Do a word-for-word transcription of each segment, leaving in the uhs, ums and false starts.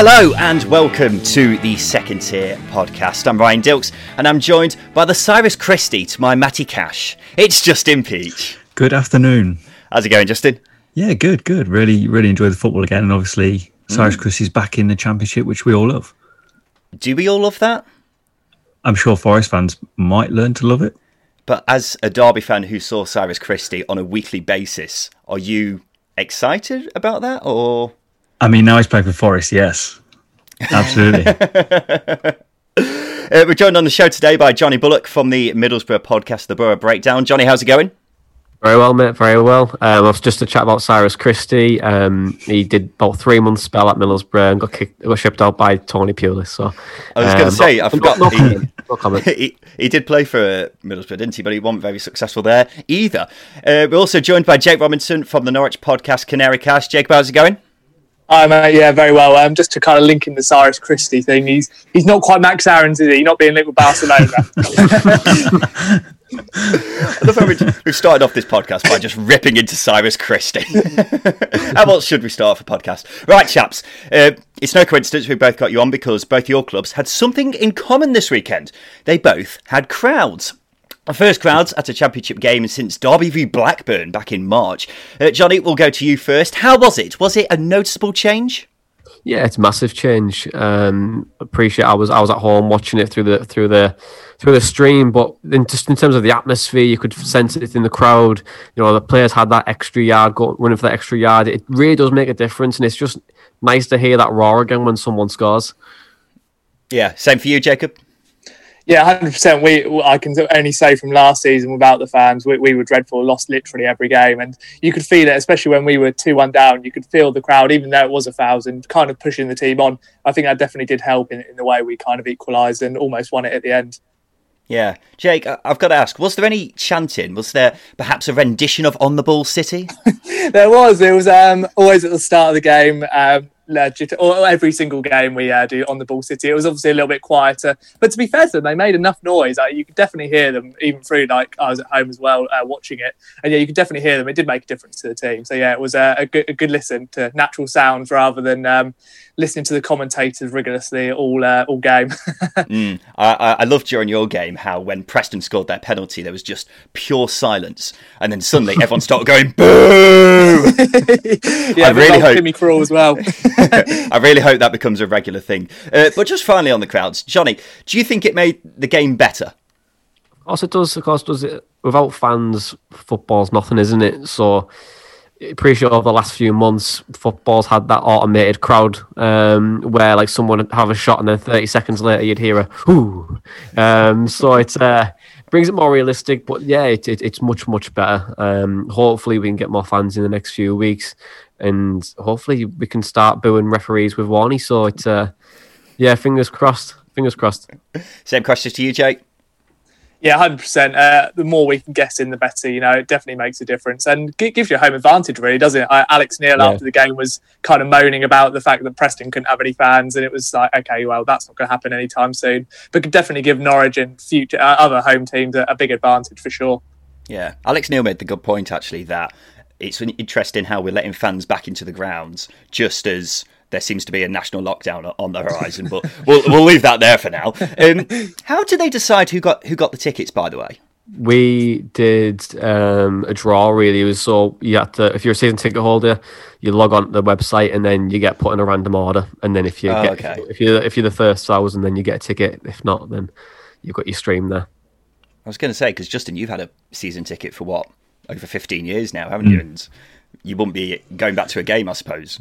Hello and welcome to the Second Tier Podcast. I'm Ryan Dilks and I'm joined by the Cyrus Christie to my Matty Cash. It's Justin Peach. Good afternoon. How's it going, Justin? Yeah, good, good. Really, really enjoy the football again, and obviously Cyrus mm. Christie's back in the Championship, which we all love. Do we all love that? I'm sure Forest fans might learn to love it. But as a Derby fan who saw Cyrus Christie on a weekly basis, are you excited about that, or...? I mean, now he's playing for Forest, yes. Absolutely. uh, we're joined on the show today by Johnny Bullock from the Middlesbrough podcast, The Borough Breakdown. Johnny, how's it going? Very well, mate, very well. Um, I was just to chat about Cyrus Christie. Um, he did about three months spell at Middlesbrough and got kicked, got shipped out by Tony Pulis. So I was um, going to say, not, I forgot. Not, he, not no comment. he, he did play for Middlesbrough, didn't he? But he wasn't very successful there either. Uh, we're also joined by Jake Robinson from the Norwich podcast, Canary Cast. Jake, how's it going? Hi, mate. Yeah, very well. Um, just to kind of link in the Cyrus Christie thing, he's he's not quite Max Aarons, is he? Not being linked with Barcelona. I love how we, we've started off this podcast by just ripping into Cyrus Christie. How else should we start off a podcast? Right, chaps. Uh, it's no coincidence we both got you on because both your clubs had something in common this weekend. They both had crowds. Our first crowds at a Championship game since Derby v Blackburn back in March. Uh, Johnny, we'll go to you first. How was it? Was it a noticeable change? Yeah, it's a massive change. Um, appreciate. I was I was at home watching it through the through the through the stream, but in, just in terms of the atmosphere, you could sense it in the crowd. You know, the players had that extra yard, going running for that extra yard. It really does make a difference, and it's just nice to hear that roar again when someone scores. Yeah, same for you, Jacob. Yeah, one hundred percent. We, I can only say from last season without the fans, we, we were dreadful, lost literally every game. And you could feel it, especially when we were two one down. You could feel the crowd, even though it was a thousand, kind of pushing the team on. I think that definitely did help in, in the way we kind of equalised and almost won it at the end. Yeah. Jake, I've got to ask, was there any chanting? Was there perhaps a rendition of On the Ball City? There was. It was um, always at the start of the game. Um, Legit, or every single game we uh, do On the Ball City. It was obviously a little bit quieter, but to be fair to them, they made enough noise. Like, you could definitely hear them, even through, like, I was at home as well uh, watching it, and yeah, you could definitely hear them. It did make a difference to the team. So yeah, it was a, a, good, a good listen to natural sounds rather than um, listening to the commentators rigorously all uh, all game. mm. I, I loved during your game how when Preston scored their penalty, there was just pure silence, and then suddenly everyone started going boo. Yeah, I really hope Timmy Crawl as well. I really hope that becomes a regular thing. Uh, but just finally on the crowds, Johnny, do you think it made the game better? Of course it does. Of course it does. Without fans, football's nothing, isn't it? So appreciate over the last few months, football's had that automated crowd um, where like someone would have a shot and then thirty seconds later you'd hear a whoo. Um, so it uh, brings it more realistic, but yeah, it, it, it's much, much better. Um, hopefully we can get more fans in the next few weeks. And hopefully we can start booing referees with Warney. So it's, uh, yeah, fingers crossed. Fingers crossed. Same question to you, Jake. Yeah, one hundred percent. Uh, the more we can guess in, the better. You know, it definitely makes a difference and g- gives you a home advantage, really, doesn't it? Uh, Alex Neil, yeah. After the game, was kind of moaning about the fact that Preston couldn't have any fans, and it was like, okay, well, that's not going to happen anytime soon. But could definitely give Norwich and future uh, other home teams a, a big advantage for sure. Yeah, Alex Neil made the good point actually that it's interesting how we're letting fans back into the grounds just as there seems to be a national lockdown on the horizon, but we'll we'll leave that there for now. Um, how did they decide who got who got the tickets, by the way? We did um, a draw, really. It was so you had to, if you're a season ticket holder, you log on to the website and then you get put in a random order. And then if you oh, get okay. if you're if you're the first thousand, then you get a ticket. If not, then you've got your stream there. I was going to say, because Justin, you've had a season ticket for what, over fifteen years now, haven't mm. you? And you wouldn't be going back to a game, I suppose.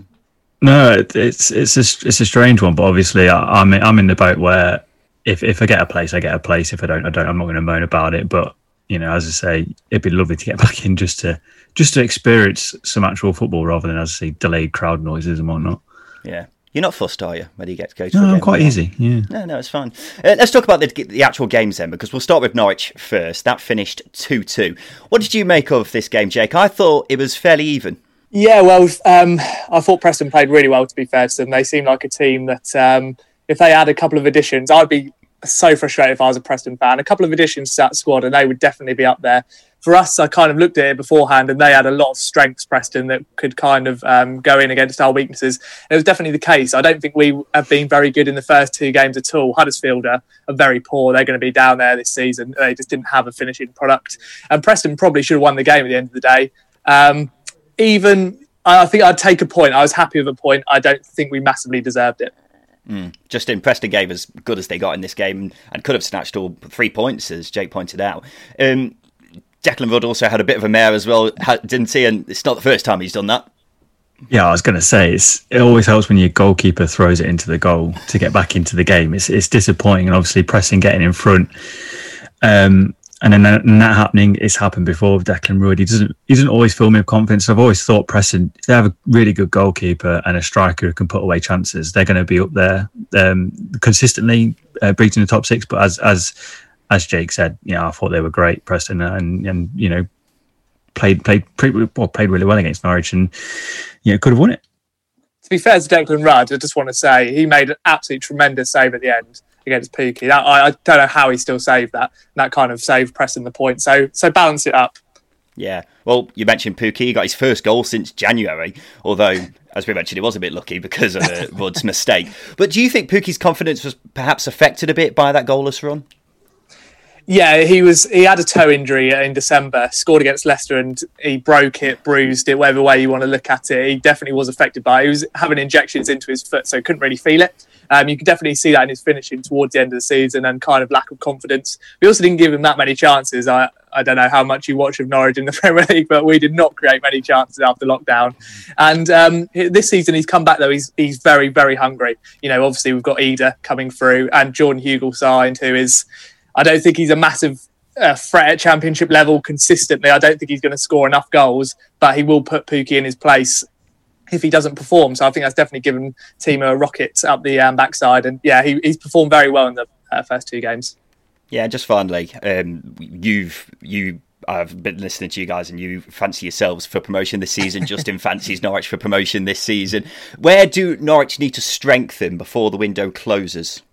No, it's it's a, it's a strange one, but obviously I, I'm I'm in the boat where if if I get a place, I get a place. If I don't, I don't. I'm not going to moan about it. But you know, as I say, it'd be lovely to get back in just to just to experience some actual football rather than, as I say, delayed crowd noises and whatnot. Yeah. You're not fussed, are you, whether you get to go to no, a game? No, quite easy, yeah. No, no, it's fine. Uh, let's talk about the, the actual games then, because we'll start with Norwich first. That finished two two. What did you make of this game, Jake? I thought it was fairly even. Yeah, well, um, I thought Preston played really well, to be fair to them. They seem like a team that, um, if they had a couple of additions, I'd be so frustrated if I was a Preston fan. A couple of additions to that squad and they would definitely be up there. For us, I kind of looked at it beforehand and they had a lot of strengths, Preston, that could kind of um, go in against our weaknesses. And it was definitely the case. I don't think we have been very good in the first two games at all. Huddersfield are, are very poor. They're going to be down there this season. They just didn't have a finishing product. And Preston probably should have won the game at the end of the day. Um, even, I think I'd take a point. I was happy with a point. I don't think we massively deserved it. Mm. Justin, Preston gave as good as they got in this game and could have snatched all three points, as Jake pointed out. Um, Declan Rudd also had a bit of a mare as well, didn't he? And it's not the first time he's done that. Yeah, I was going to say, it's, it always helps when your goalkeeper throws it into the goal to get back into the game. It's it's disappointing, and obviously Preston getting in front. Um, and then that, and that happening, it's happened before with Declan Rudd. He doesn't he doesn't always fill me with confidence. I've always thought Preston, if they have a really good goalkeeper and a striker who can put away chances, they're going to be up there um, consistently, uh, breaching the top six. But as as as Jake said, you know, I thought they were great, Preston, and and you know, played played pretty well, played really well against Norwich, and you know, could have won it. To be fair to Declan Rudd, I just want to say he made an absolutely tremendous save at the end against Pukki. That I, I don't know how he still saved that. That kind of saved Preston the point. So so balance it up. Yeah. Well, you mentioned Pukki. He got his first goal since January, although, as we mentioned, he was a bit lucky because of uh, Rudd's mistake. But do you think Pukki's confidence was perhaps affected a bit by that goalless run? Yeah, he was. He had a toe injury in December, scored against Leicester, and he broke it, bruised it, whatever way you want to look at it. He definitely was affected by it. He was having injections into his foot, so he couldn't really feel it. Um, you can definitely see that in his finishing towards the end of the season and kind of lack of confidence. We also didn't give him that many chances. I, I don't know how much you watch of Norwich in the Premier League, but we did not create many chances after lockdown. And um, this season he's come back, though. He's he's very, very hungry. You know, obviously we've got Ida coming through and Jordan Hugill signed, who is... I don't think he's a massive uh, threat at championship level consistently. I don't think he's going to score enough goals, but he will put Pukki in his place if he doesn't perform. So I think that's definitely given Timo a rocket up the um, backside. And yeah, he, he's performed very well in the uh, first two games. Yeah, just finally, um, you've you. I've been listening to you guys, and you fancy yourselves for promotion this season. Justin fancies Norwich for promotion this season. Where do Norwich need to strengthen before the window closes?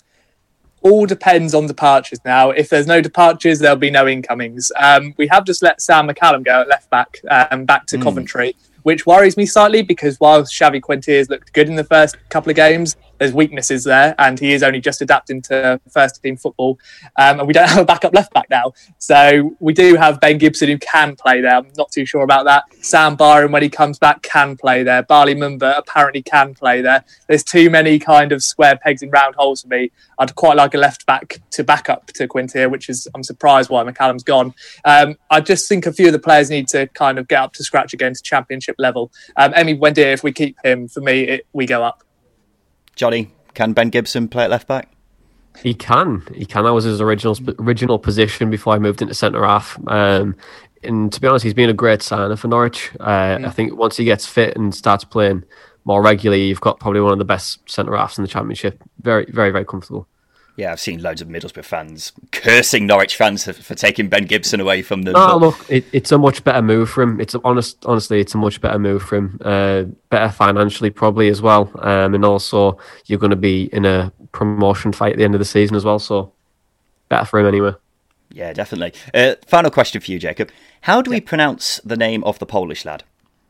All depends on departures now. If there's no departures, there'll be no incomings. Um, we have just let Sam McCallum go at left back, um, back to mm. Coventry, which worries me slightly because while Xavi Quinteros looked good in the first couple of games, there's weaknesses there, and he is only just adapting to first team football. Um, and we don't have a backup left back now. So we do have Ben Gibson who can play there. I'm not too sure about that. Sam Byron, when he comes back, can play there. Barley Mumba apparently can play there. There's too many kind of square pegs in round holes for me. I'd quite like a left back to back up to Quinteros, which is, I'm surprised why McCallum's gone. Um, I just think a few of the players need to kind of get up to scratch against championship level. Um, Emi Buendia, if we keep him, for me, it, we go up. Johnny, can Ben Gibson play at left back? He can. He can. That was his original original position before I moved into centre half. Um, and to be honest, he's been a great signer for Norwich. Uh, mm. I think once he gets fit and starts playing more regularly, you've got probably one of the best centre halves in the Championship. Very, very, very comfortable. Yeah, I've seen loads of Middlesbrough fans cursing Norwich fans for, for taking Ben Gibson away from them. Oh, but... look, it, it's a much better move for him. It's a, honest, honestly, it's a much better move for him. Uh, better financially, probably as well, um, and also you're going to be in a promotion fight at the end of the season as well. So better for him anyway. Yeah, definitely. Uh, final question for you, Jacob: how do we pronounce the name of the Polish lad?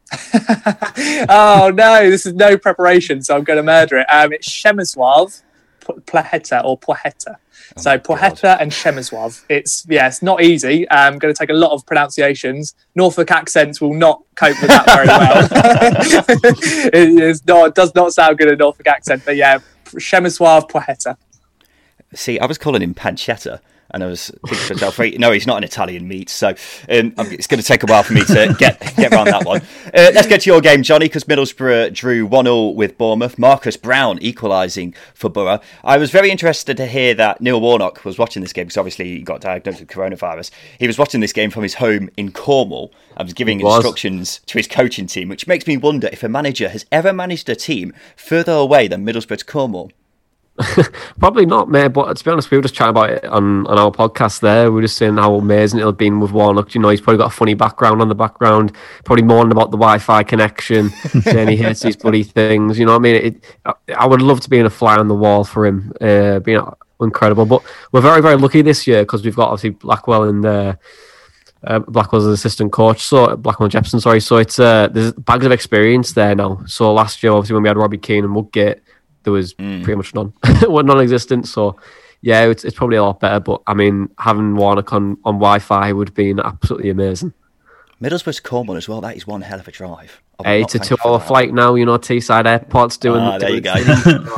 Oh no, this is no preparation, so I'm going to murder it. Um, it's Przemysław Płacheta or Płacheta. Oh so Płacheta and Przemysław. It's yeah, it's not easy. I'm going to take a lot of pronunciations. Norfolk accents will not cope with that very well. it, is not, it does not sound good in a Norfolk accent, but yeah, Przemysław Płacheta. See, I was calling him pancetta. And I was thinking to myself, no, he's not an Italian meat, so um, it's going to take a while for me to get get around that one. Uh, let's get to your game, Johnny, because Middlesbrough drew one nil with Bournemouth. Marcus Brown equalising for Borough. I was very interested to hear that Neil Warnock was watching this game, because obviously he got diagnosed with coronavirus. He was watching this game from his home in Cornwall and was giving was. instructions to his coaching team, which makes me wonder if a manager has ever managed a team further away than Middlesbrough to Cornwall. Probably not, mate, but to be honest, we were just chatting about it on, on our podcast there. We were just saying how amazing it'll been with Warnock. You know, he's probably got a funny background on the background, probably moaning about the Wi-Fi connection, saying he hates these bloody things. You know what I mean? It, I would love to be in a fly on the wall for him, uh, being incredible. But we're very, very lucky this year because we've got obviously Blackwell and uh, uh, Blackwell's an assistant coach, so Blackwell and Jepson, sorry. So it's uh, there's bags of experience there now. So last year, obviously, when we had Robbie Keane and Woodgate, there was mm. pretty much none, well, non-existent. So yeah, it's it's probably a lot better. But I mean, having Warnock on, on Wi-Fi would have been absolutely amazing. Middlesbrough to Cornwall as well. That is one hell of a drive. Hey, it's a two-hour flight now. You know, Teesside Airport's doing. Ah, there doing you go.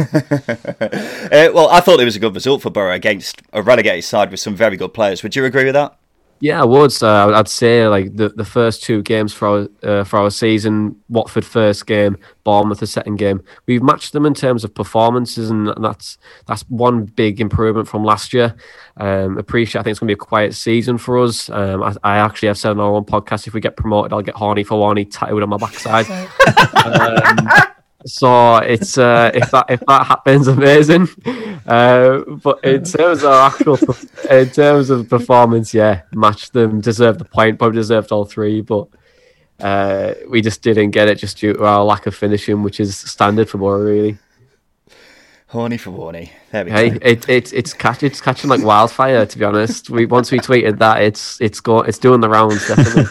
uh, well, I thought it was a good result for Borough against a relegated side with some very good players. Would you agree with that? Yeah, I would. Uh, I'd say like the, the first two games for our uh, for our season, Watford first game, Bournemouth the second game, we've matched them in terms of performances, and that's that's one big improvement from last year. Um, appreciate. I think it's going to be a quiet season for us. Um, I, I actually have said on our own podcast, if we get promoted, I'll get Horny for Warney tattooed on my backside. um, So it's uh, if that if that happens, amazing. Uh, but in terms of actual, in terms of performance, yeah, matched them, deserved the point, probably deserved all three, but uh, we just didn't get it just due to our lack of finishing, which is standard for Borough, really. Horny for Warney. There we hey, go. it, it it's catch it's catching like wildfire. To be honest, we once we tweeted that, it's it's go it's doing the rounds definitely.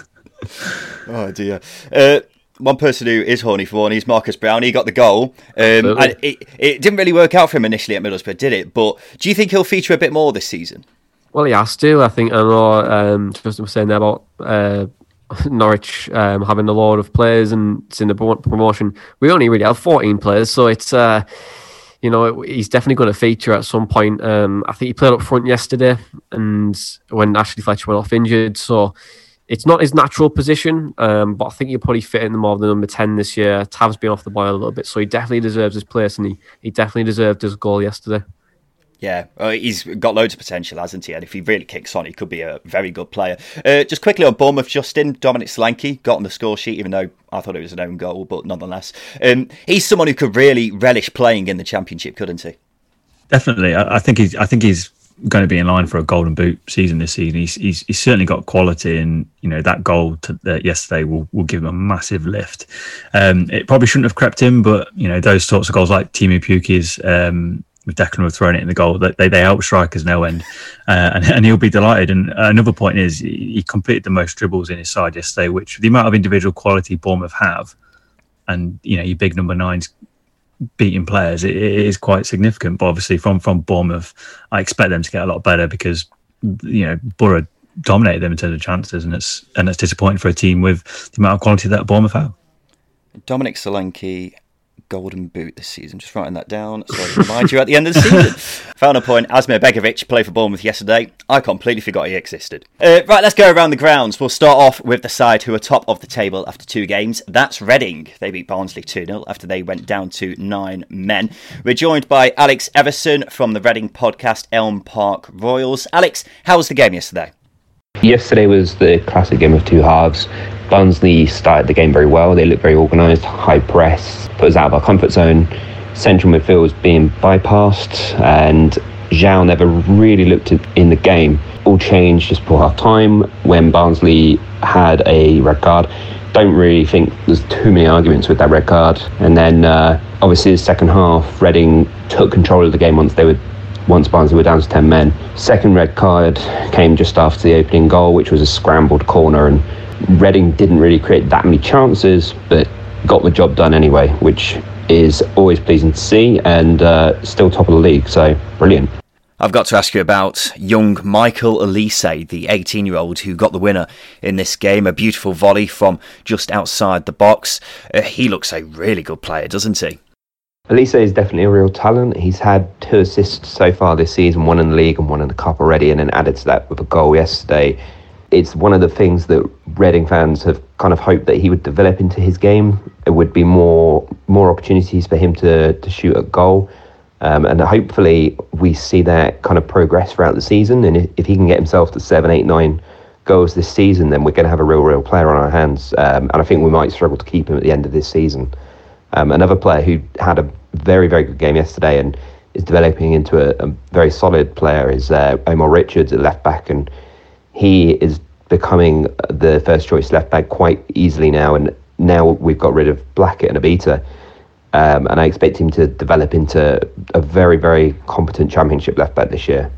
Oh dear. Uh, One person who is horny for Warney is Marcus Brown. He got the goal. Um, and it, it didn't really work out for him initially at Middlesbrough, did it? But do you think he'll feature a bit more this season? Well, he has to. I think I know um, just was saying there about uh, Norwich um, having a lot of players and it's in the promotion. We only really have fourteen players, so it's uh, you know he's definitely going to feature at some point. Um, I think he played up front yesterday, and when Ashley Fletcher went off injured, so. It's not his natural position, um, but I think he'll probably fit in more of the number ten this year. Tav's been off the boil a little bit, so he definitely deserves his place, and he, he definitely deserved his goal yesterday. Yeah, uh, he's got loads of potential, hasn't he? And if he really kicks on, he could be a very good player. Uh, just quickly on Bournemouth, Justin, Dominic Solanke got on the score sheet, even though I thought it was an own goal, but nonetheless. Um, he's someone who could really relish playing in the Championship, couldn't he? Definitely. I, I think he's I think he's going to be in line for a Golden Boot season this season. He's he's, he's certainly got quality, and you know that goal to, uh, yesterday will, will give him a massive lift. Um, it probably shouldn't have crept in, but you know those sorts of goals like Timu Puki's um, with Declan have thrown it in the goal, they they help strikers no end, uh, and and he'll be delighted. And another point is he completed the most dribbles in his side yesterday, which the amount of individual quality Bournemouth have, and you know your big number nines beating players, it, it is quite significant. But obviously from from Bournemouth, I expect them to get a lot better because you know Borough dominated them in terms of chances, and it's and it's disappointing for a team with the amount of quality that Bournemouth have. Dominic Solanke, Golden Boot this season. Just writing that down so I can remind you at the end of the season. Final point, Asmir Begovic played for Bournemouth yesterday. I completely forgot he existed. Uh, right, let's go around the grounds. We'll start off with the side who are top of the table after two games. That's Reading. They beat Barnsley two nil after they went down to nine men. We're joined by Alex Everson from the Reading podcast Elm Park Royals. Alex, how was the game yesterday? Yesterday was the classic game of two halves. Barnsley started the game very well. They looked very organised, high press, put us out of our comfort zone. Central midfield was being bypassed, and Zhao never really looked in the game. All changed just before half time when Barnsley had a red card. Don't really think there's too many arguments with that red card. And then uh, obviously the second half, Reading took control of the game once they were once Barnsley were down to ten men. Second red card came just after the opening goal, which was a scrambled corner, and Reading didn't really create that many chances, but got the job done anyway, which is always pleasing to see, and uh, still top of the league, so brilliant. I've got to ask you about young Michael Elise, the eighteen-year-old who got the winner in this game. A beautiful volley from just outside the box. Uh, he looks a really good player, doesn't he? Elise is definitely a real talent. He's had two assists so far this season, one in the league and one in the cup already, and then added to that with a goal yesterday. It's one of the things that Reading fans have kind of hoped that he would develop into his game. It would be more more opportunities for him to, to shoot at goal. Um, and hopefully we see that kind of progress throughout the season. And if, if he can get himself to seven, eight, nine goals this season, then we're going to have a real, real player on our hands. Um, and I think we might struggle to keep him at the end of this season. Um, another player who had a very, very good game yesterday and is developing into a, a very solid player is uh, Omar Richards at left back. And he is becoming the first choice left back quite easily now. And now we've got rid of Blackett and Abita. Um, and I expect him to develop into a very, very competent Championship left back this year.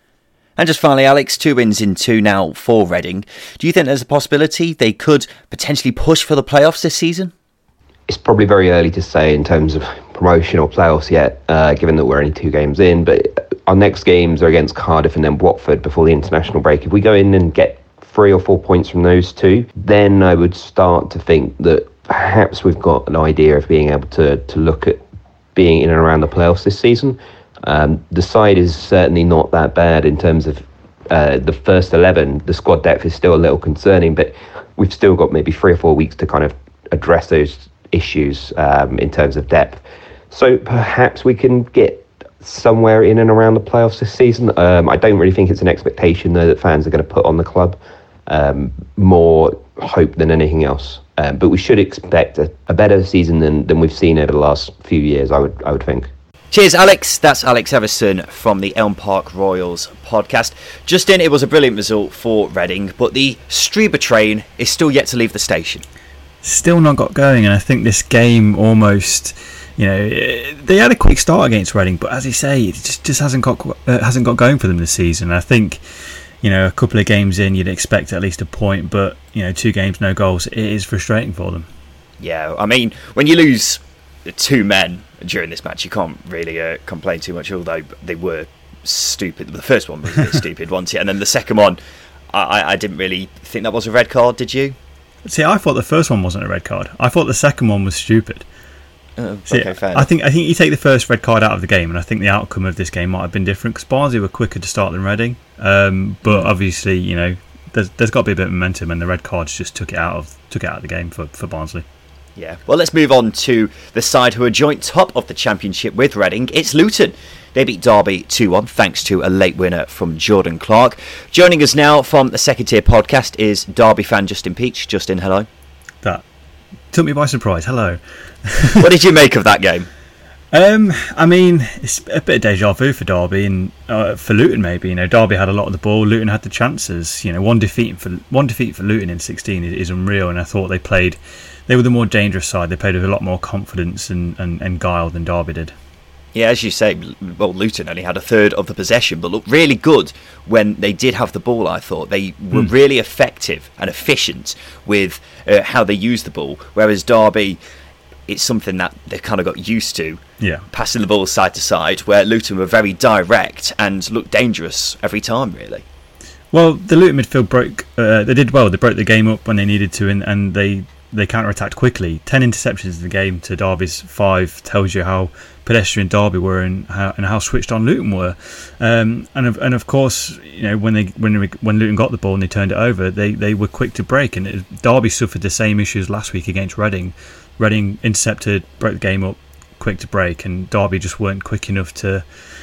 And just finally, Alex, two wins in two now for Reading. Do you think there's a possibility they could potentially push for the playoffs this season? It's probably very early to say in terms of promotion or playoffs yet, uh, given that we're only two games in. But our next games are against Cardiff and then Watford before the international break. If we go in and get three or four points from those two, then I would start to think that perhaps we've got an idea of being able to, to look at being in and around the playoffs this season. Um, the side is certainly not that bad in terms of uh, the first eleven. The squad depth is still a little concerning, but we've still got maybe three or four weeks to kind of address those issues um, in terms of depth. So perhaps we can get somewhere in and around the playoffs this season. Um, I don't really think it's an expectation though that fans are going to put on the club. Um, more hope than anything else. Um, but we should expect a, a better season than, than we've seen over the last few years, I would I would think. Cheers, Alex. That's Alex Everson from the Elm Park Royals podcast. Justin, it was a brilliant result for Reading, but the Strieber train is still yet to leave the station. Still not got going, and I think this game almost, you know, they had a quick start against Reading, but as you say, it just, just hasn't got uh, hasn't got going for them this season. I think, you know, a couple of games in, you'd expect at least a point, but, you know, two games, no goals, it is frustrating for them. Yeah, I mean, when you lose two men during this match, you can't really uh, complain too much, although they were stupid. The first one was a bit stupid, wasn't it? And then the second one, I, I didn't really think that was a red card, did you? See, I thought the first one wasn't a red card. I thought the second one was stupid. Oh, See, okay, fair I think I think you take the first red card out of the game, and I think the outcome of this game might have been different because Barnsley were quicker to start than Reading. Um, but obviously, you know, there's there's got to be a bit of momentum, and the red cards just took it out of took it out of the game for, for Barnsley. Yeah. Well, let's move on to the side who are joint top of the Championship with Reading. It's Luton. They beat Derby two one thanks to a late winner from Jordan Clark. Joining us now from the Second Tier podcast is Derby fan Justin Peach. Justin, hello. That took me by surprise. Hello. What did you make of that game? Um, I mean, it's a bit of deja vu for Derby and uh, for Luton maybe. You know, Derby had a lot of the ball. Luton had the chances. You know, one defeat for one defeat for Luton in sixteen is, is unreal. And I thought they played, they were the more dangerous side. They played with a lot more confidence and, and, and guile than Derby did. Yeah, as you say, well, Luton only had a third of the possession, but looked really good when they did have the ball, I thought. They were mm. really effective and efficient with uh, how they used the ball, whereas Derby, it's something that they've kind of got used to, yeah, passing the ball side to side, where Luton were very direct and looked dangerous every time, really. Well, the Luton midfield broke, uh, they did well. They broke the game up when they needed to, and, and they, they counter-attacked quickly. Ten interceptions in the game to Derby's five tells you how pedestrian Derby were and how, and how switched on Luton were. Um, and of, and of course, you know, when they when when Luton got the ball and they turned it over, they, they were quick to break. And it, Derby suffered the same issues last week against Reading. Reading intercepted, broke the game up, quick to break, and Derby just weren't quick enough to.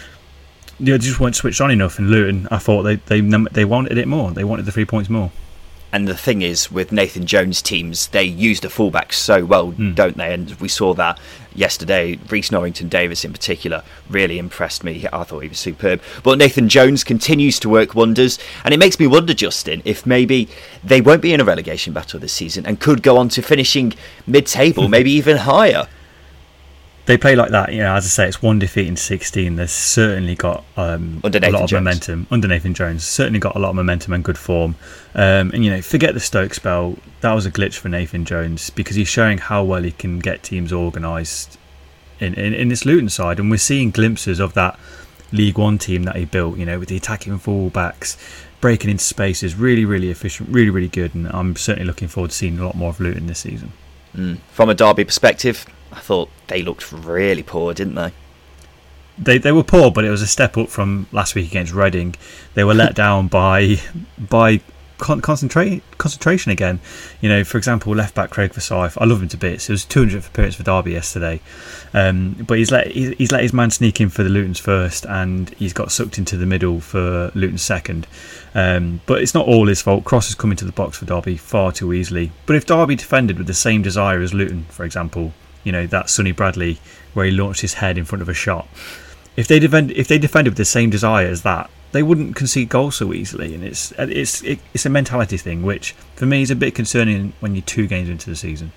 You know, they just weren't switched on enough. And Luton, I thought they they they wanted it more. They wanted the three points more. And the thing is, with Nathan Jones' teams, they use the fullbacks so well, mm. don't they? And we saw that yesterday. Reece Norrington-Davis in particular really impressed me. I thought he was superb. But Nathan Jones continues to work wonders. And it makes me wonder, Justin, if maybe they won't be in a relegation battle this season and could go on to finishing mid-table, maybe even higher. They play like that, you know. As I say, it's one defeat in sixteen. They've certainly got um, a lot of Jones. momentum under Nathan Jones. Certainly got a lot of momentum and good form. Um, and you know, forget the Stoke spell. That was a glitch for Nathan Jones because he's showing how well he can get teams organised in, in in this Luton side. And we're seeing glimpses of that League One team that he built. You know, with the attacking full-backs, breaking into spaces, really, really efficient, really, really good. And I'm certainly looking forward to seeing a lot more of Luton this season. Mm. From a Derby perspective, I thought they looked really poor, didn't they? They they were poor, but it was a step up from last week against Reading. They were let down by by con- concentrate concentration again. You know, for example, left back Craig Forsyth. I love him to bits. It was two hundredth appearance for Derby yesterday, um, but he's let he's, he's let his man sneak in for the Luton's first, and he's got sucked into the middle for Luton's second. Um, but it's not all his fault. Cross has come into the box for Derby far too easily. But if Derby defended with the same desire as Luton, for example, you know, that Sonny Bradley where he launched his head in front of a shot. If they defend, if they defended with the same desire as that, they wouldn't concede goals so easily. And it's it's it's a mentality thing, which for me is a bit concerning when you're two games into the season.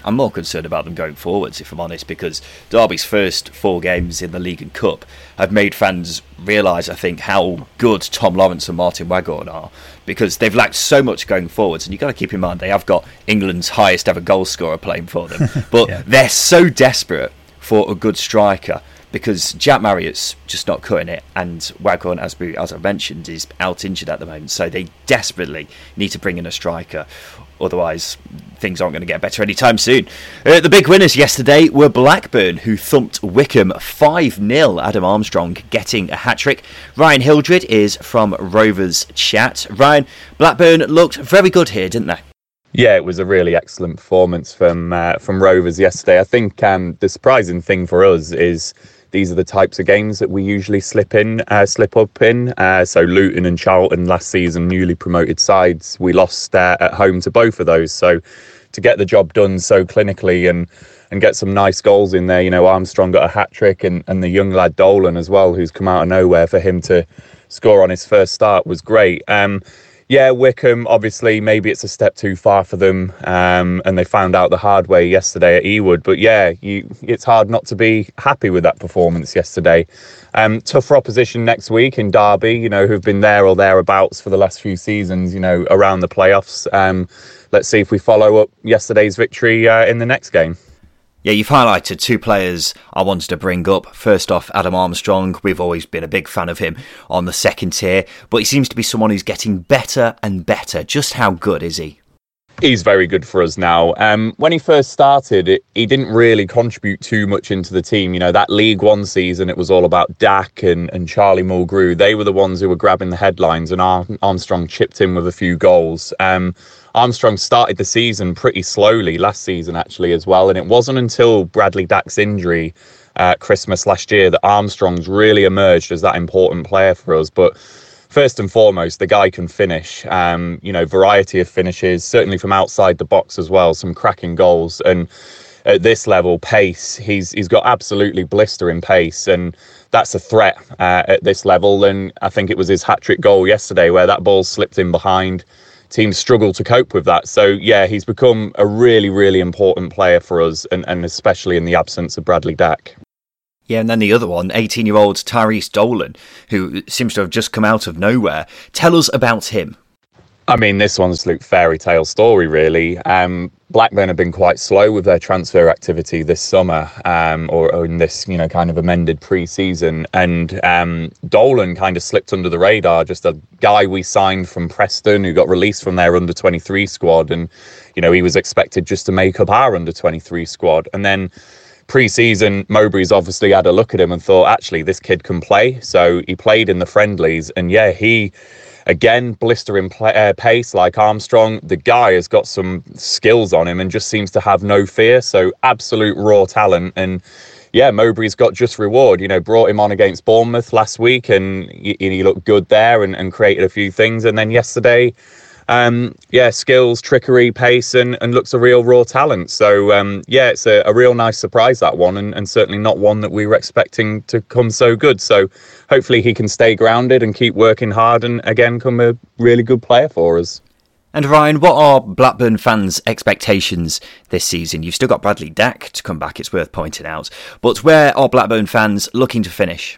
I'm more concerned about them going forwards, if I'm honest, because Derby's first four games in the League and Cup have made fans realise, I think, how good Tom Lawrence and Martin Waghorn are, because they've lacked so much going forwards. And you've got to keep in mind, they have got England's highest ever goal scorer playing for them. But yeah. They're so desperate for a good striker, because Jack Marriott's just not cutting it, and Waghorn, as, we, as I mentioned, is out injured at the moment. So they desperately need to bring in a striker. Otherwise, things aren't going to get better anytime soon. Uh, the big winners yesterday were Blackburn, who thumped Wickham five nil. Adam Armstrong getting a hat-trick. Ryan Hildred is from Rovers Chat. Ryan, Blackburn looked very good here, didn't they? Yeah, it was a really excellent performance from uh, from Rovers yesterday. I think um, the surprising thing for us is these are the types of games that we usually slip in, uh, slip up in. Uh, so Luton and Charlton last season, newly promoted sides, we lost uh, at home to both of those. So to get the job done so clinically and and get some nice goals in there, you know, Armstrong got a hat trick, and, and the young lad Dolan as well, who's come out of nowhere, for him to score on his first start was great. Um, Yeah, Wickham, obviously, maybe it's a step too far for them, um, and they found out the hard way yesterday at Ewood. But yeah, you, it's hard not to be happy with that performance yesterday. Um, tougher opposition next week in Derby, you know, who've been there or thereabouts for the last few seasons, you know, around the playoffs. Um, let's see if we follow up yesterday's victory uh, in the next game. Yeah, you've highlighted two players I wanted to bring up. First off, Adam Armstrong. We've always been a big fan of him on the second tier, but he seems to be someone who's getting better and better. Just how good is he? He's very good for us now. Um, when he first started, it, he didn't really contribute too much into the team. You know, that League One season, it was all about Dak and, and Charlie Mulgrew. They were the ones who were grabbing the headlines, and Armstrong chipped in with a few goals. Um, Armstrong started the season pretty slowly last season, actually, as well. And it wasn't until Bradley Dack's injury uh, Christmas last year that Armstrong's really emerged as that important player for us. But first and foremost, the guy can finish, um, you know, variety of finishes, certainly from outside the box as well, some cracking goals. And at this level, pace, he's he's got absolutely blistering pace, and that's a threat uh, at this level. And I think it was his hat-trick goal yesterday where that ball slipped in behind. Teams struggle to cope with that. So, yeah, he's become a really, really important player for us, and, and especially in the absence of Bradley Dack. Yeah, and then the other one, eighteen-year-old Tyrese Dolan, who seems to have just come out of nowhere. Tell us about him. I mean, this one's a fairy tale story, really. Um, Blackburn have been quite slow with their transfer activity this summer, um, or, or in this, you know, kind of amended pre-season. And um, Dolan kind of slipped under the radar, just a guy we signed from Preston who got released from their under twenty-three squad. And, you know, he was expected just to make up our under twenty-three squad. And then pre-season, Mowbray's obviously had a look at him and thought, actually, this kid can play. So he played in the friendlies, and yeah, he... Again, blistering play, uh, pace like Armstrong. The guy has got some skills on him and just seems to have no fear. So absolute raw talent. And yeah, Mowbray's got just reward. You know, brought him on against Bournemouth last week, and he, he looked good there and, and created a few things. And then yesterday, um, yeah, skills, trickery, pace, and, and looks a real raw talent. So um, yeah, it's a, a real nice surprise, that one, and, and certainly not one that we were expecting to come so good. So hopefully he can stay grounded and keep working hard and, again, come a really good player for us. And Ryan, what are Blackburn fans' expectations this season? You've still got Bradley Dack to come back, it's worth pointing out. But where are Blackburn fans looking to finish?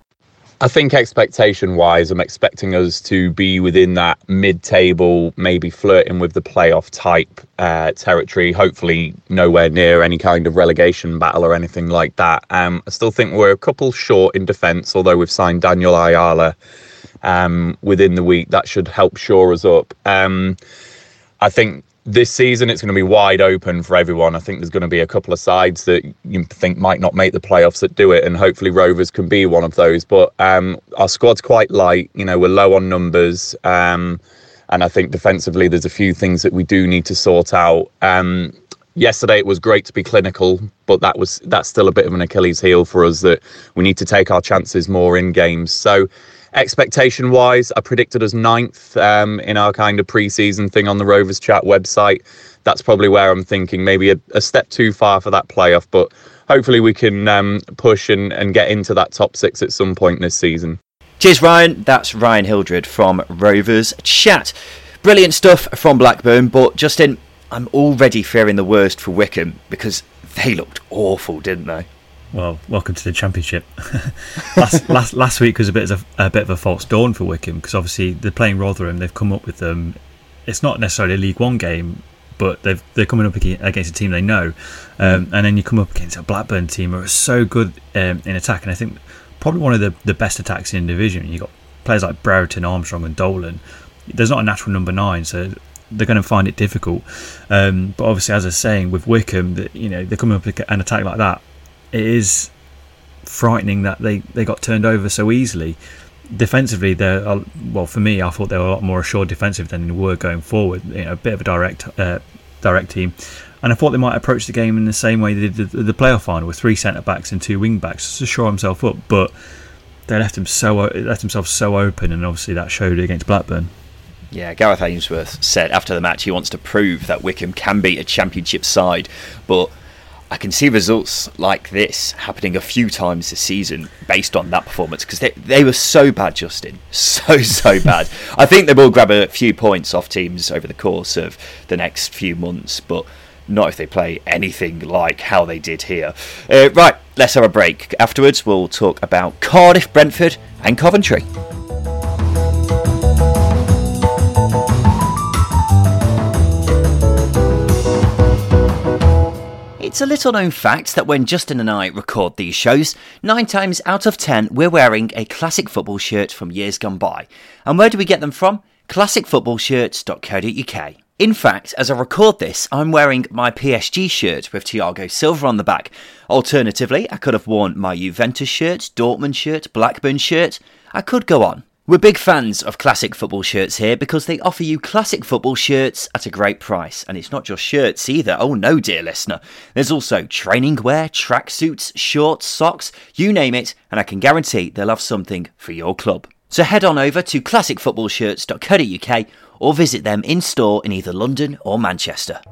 I think expectation-wise, I'm expecting us to be within that mid-table, maybe flirting with the playoff type uh, territory, hopefully nowhere near any kind of relegation battle or anything like that. Um, I still think we're a couple short in defence, although we've signed Daniel Ayala um, within the week. That should help shore us up. Um, I think this season it's going to be wide open for everyone. I think there's going to be a couple of sides that you think might not make the playoffs that do it, and hopefully Rovers can be one of those. But um, our squad's quite light. You know, we're low on numbers, um, and I think defensively there's a few things that we do need to sort out. Um, yesterday it was great to be clinical, but that was that's still a bit of an Achilles heel for us, that we need to take our chances more in games. So expectation wise, I predicted us ninth um, in our kind of pre-season thing on the Rovers Chat website. That's probably where I'm thinking, maybe a, a step too far for that playoff, but hopefully we can um, push and, and get into that top six at some point this season. Cheers, Ryan. That's Ryan Hildred from Rovers Chat. Brilliant stuff from Blackburn, but Justin, I'm already fearing the worst for Wycombe because they looked awful, didn't they? Well, welcome to the Championship. last, last last week was a bit of a, a bit of a false dawn for Wycombe because obviously they're playing Rotherham. They've come up with them. It's not necessarily a League One game, but they've they're coming up against a team they know, um, and then you come up against a Blackburn team who are so good um, in attack, and I think probably one of the, the best attacks in the division. You got players like Brereton, Armstrong, and Dolan. There's not a natural number nine, so they're going to find it difficult. Um, but obviously, as I was saying, with Wycombe, that you know they're coming up with an attack like that. It is frightening that they, they got turned over so easily. Defensively, they're well for me. I thought they were a lot more assured defensive than they were going forward. You know, a bit of a direct uh, direct team, and I thought they might approach the game in the same way they did the, the playoff final with three centre backs and two wing backs to shore himself up. But they left him so left themselves so open, and obviously that showed against Blackburn. Yeah, Gareth Ainsworth said after the match he wants to prove that Wycombe can beat a Championship side, but I can see results like this happening a few times this season based on that performance because they, they were so bad, Justin. So, so bad. I think they will grab a few points off teams over the course of the next few months, but not if they play anything like how they did here. Uh, right, let's have a break. Afterwards, we'll talk about Cardiff, Brentford and Coventry. It's a little known fact that when Justin and I record these shows, nine times out of ten we're wearing a classic football shirt from years gone by. And where do we get them from? classic football shirts dot co dot uk. In fact, as I record this, I'm wearing my P S G shirt with Thiago Silva on the back. Alternatively, I could have worn my Juventus shirt, Dortmund shirt, Blackburn shirt. I could go on. We're big fans of classic football shirts here because they offer you classic football shirts at a great price. And it's not just shirts either. Oh no, dear listener. There's also training wear, tracksuits, shorts, socks, you name it, and I can guarantee they'll have something for your club. So head on over to classic football shirts dot co dot uk or visit them in store in either London or Manchester.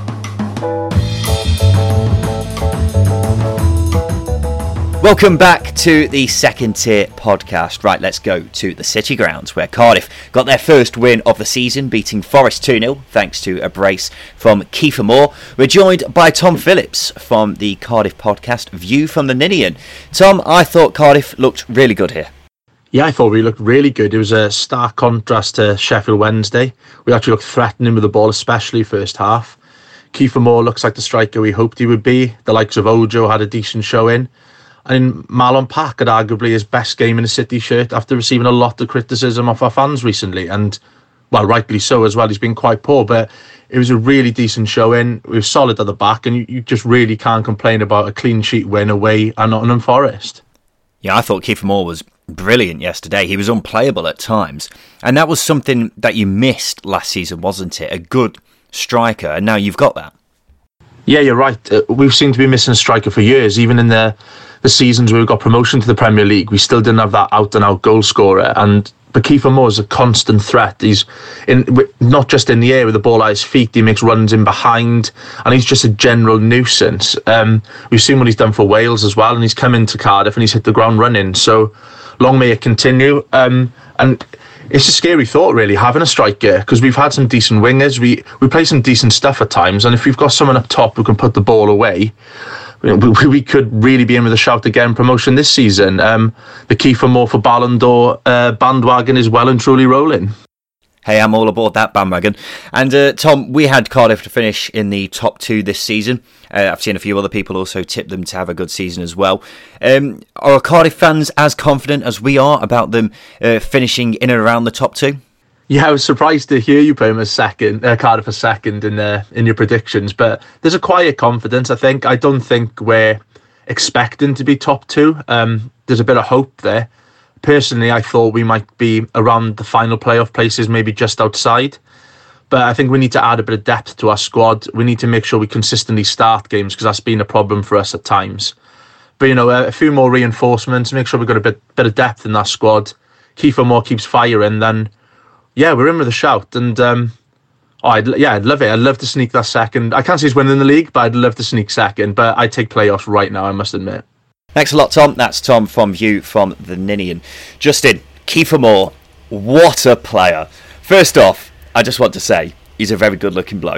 Welcome back to the Second Tier podcast. Right, let's go to the City Grounds where Cardiff got their first win of the season, beating Forest two nil thanks to a brace from Kiefer Moore. We're joined by Tom Phillips from the Cardiff podcast View from the Ninian. Tom, I thought Cardiff looked really good here. Yeah, I thought we looked really good. It was a stark contrast to Sheffield Wednesday. We actually looked threatening with the ball, especially first half. Kiefer Moore looks like the striker we hoped he would be. The likes of Ojo had a decent showing. And Marlon Pack had arguably his best game in a City shirt after receiving a lot of criticism off our fans recently. And, well, rightly so as well. He's been quite poor, but it was a really decent showing. We were solid at the back, and you, you just really can't complain about a clean sheet win away at Nottingham Forest. Yeah, I thought Kiefer Moore was brilliant yesterday. He was unplayable at times. And that was something that you missed last season, wasn't it? A good striker, and now you've got that. Yeah, you're right. Uh, we've seemed to be missing a striker for years. Even in the the seasons where we got promotion to the Premier League, we still didn't have that out-and-out goal scorer. And but Kiefer Moore is a constant threat. He's in not just in the air with the ball at his feet. He makes runs in behind, and he's just a general nuisance. Um, we've seen what he's done for Wales as well, and he's come into Cardiff and he's hit the ground running. So long may it continue. Um, and it's a scary thought, really, having a striker, because we've had some decent wingers. We we play some decent stuff at times, and if we've got someone up top who can put the ball away, we, we could really be in with a shout to get promotion this season. Um, the Kiefer Moore for Ballon d'Or uh, bandwagon is well and truly rolling. Hey, I'm all aboard that bandwagon. And uh, Tom, we had Cardiff to finish in the top two this season. Uh, I've seen a few other people also tip them to have a good season as well. Um, are Cardiff fans as confident as we are about them uh, finishing in and around the top two? Yeah, I was surprised to hear you put him as second, uh, Cardiff as second in uh, in your predictions, but there's a quiet confidence, I think. I don't think we're expecting to be top two. Um, there's a bit of hope there. Personally, I thought we might be around the final playoff places, maybe just outside. But I think we need to add a bit of depth to our squad. We need to make sure we consistently start games, because that's been a problem for us at times. But, you know, a, a few more reinforcements, make sure we've got a bit, bit of depth in that squad. Kiefer Moore keeps firing, then, yeah, we're in with a shout. And, um, oh, I'd, yeah, I'd love it. I'd love to sneak that second. I can't say he's winning the league, but I'd love to sneak second. But I'd take playoffs right now, I must admit. Thanks a lot, Tom. That's Tom from View from the Ninian. Justin, Kiefer Moore, what a player. First off, I just want to say he's a very good-looking bloke.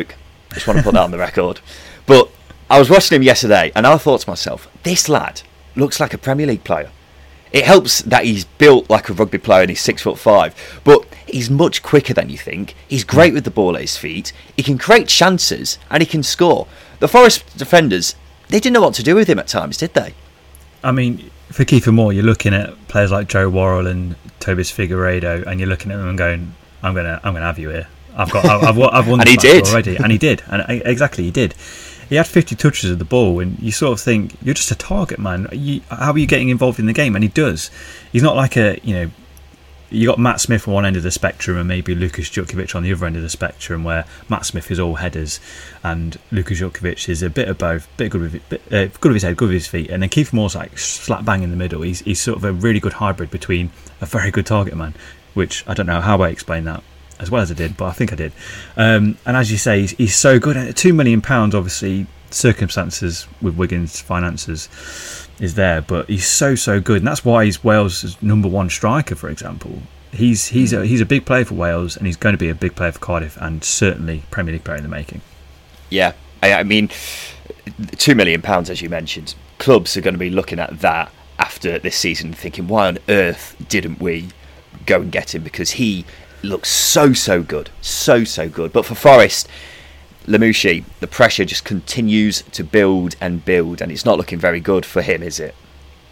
Just want to put that on the record. But I was watching him yesterday, and I thought to myself, this lad looks like a Premier League player. It helps that he's built like a rugby player and he's six foot five, but he's much quicker than you think. He's great with the ball at his feet. He can create chances and he can score. The Forest defenders, they didn't know what to do with him at times, did they? I mean, for Kiefer Moore, you're looking at players like Joe Worrell and Tobias Figueiredo, and you're looking at them and going, "I'm gonna, I'm gonna have you here. I've got, I've, I've, I've won." And the he did already, and he did, and exactly he did. He had fifty touches of the ball, and you sort of think, you're just a target man. You, how are you getting involved in the game? And he does. He's not like a, you know, you got Matt Smith on one end of the spectrum and maybe Lukas Jutkiewicz on the other end of the spectrum, where Matt Smith is all headers and Lukas Jutkiewicz is a bit of both, bit good with, bit, uh, good with his head, good with his feet. And then Kiefer Moore's like slap bang in the middle. He's he's sort of a really good hybrid between a very good target man, which I don't know how I explain that as well as I did, but I think I did. Um, and as you say, he's, he's so good. At two million pounds, obviously, circumstances with Wigan's finances is there, but he's so so good, and that's why he's Wales' number one striker, for example. He's he's a, he's a big player for Wales, and he's going to be a big player for Cardiff, and certainly Premier League player in the making. Yeah, I, I mean, two million pounds, as you mentioned, clubs are going to be looking at that after this season, thinking, why on earth didn't we go and get him? Because he looks so so good, so so good. But for Forest, Lamouchi, the pressure just continues to build and build, and it's not looking very good for him, is it?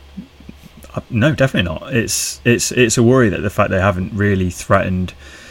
Uh, no, definitely not. It's it's it's a worry that the fact they haven't really threatened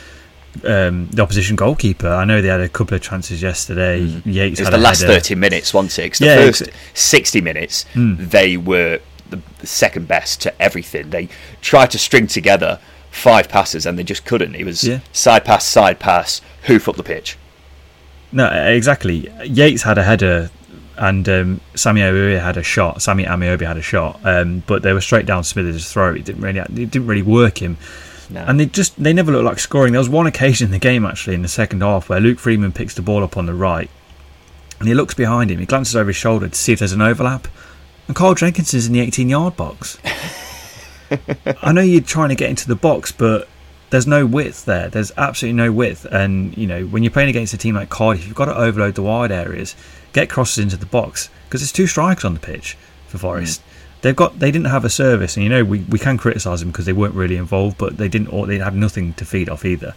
um, the opposition goalkeeper. I know they had a couple of chances yesterday. Mm. Yates it was had the a last header. thirty minutes, wasn't it? 'Cause the yeah, first ex- sixty minutes, mm. they were the second best to everything. They tried to string together five passes and they just couldn't. It was yeah. side pass, side pass, hoof up the pitch. No, exactly. Yates had a header, and um, Sammy Amiobi had a shot. Sammy Amiobi had a shot, um, but they were straight down Smithers' throat. It didn't really, it didn't really work him, no. and they just they never looked like scoring. There was one occasion in the game actually in the second half where Luke Freeman picks the ball up on the right, and he looks behind him. He glances over his shoulder to see if there's an overlap, and Carl Jenkinson's in the eighteen-yard box. I know you're trying to get into the box, but there's no width there. There's absolutely no width. And, you know, when you're playing against a team like Cardiff, you've got to overload the wide areas, get crosses into the box, because there's two strikers on the pitch for Forest. Mm. They've got, they didn't have a service, and, you know, we, we can criticise them because they weren't really involved, but they didn't, or they had nothing to feed off either.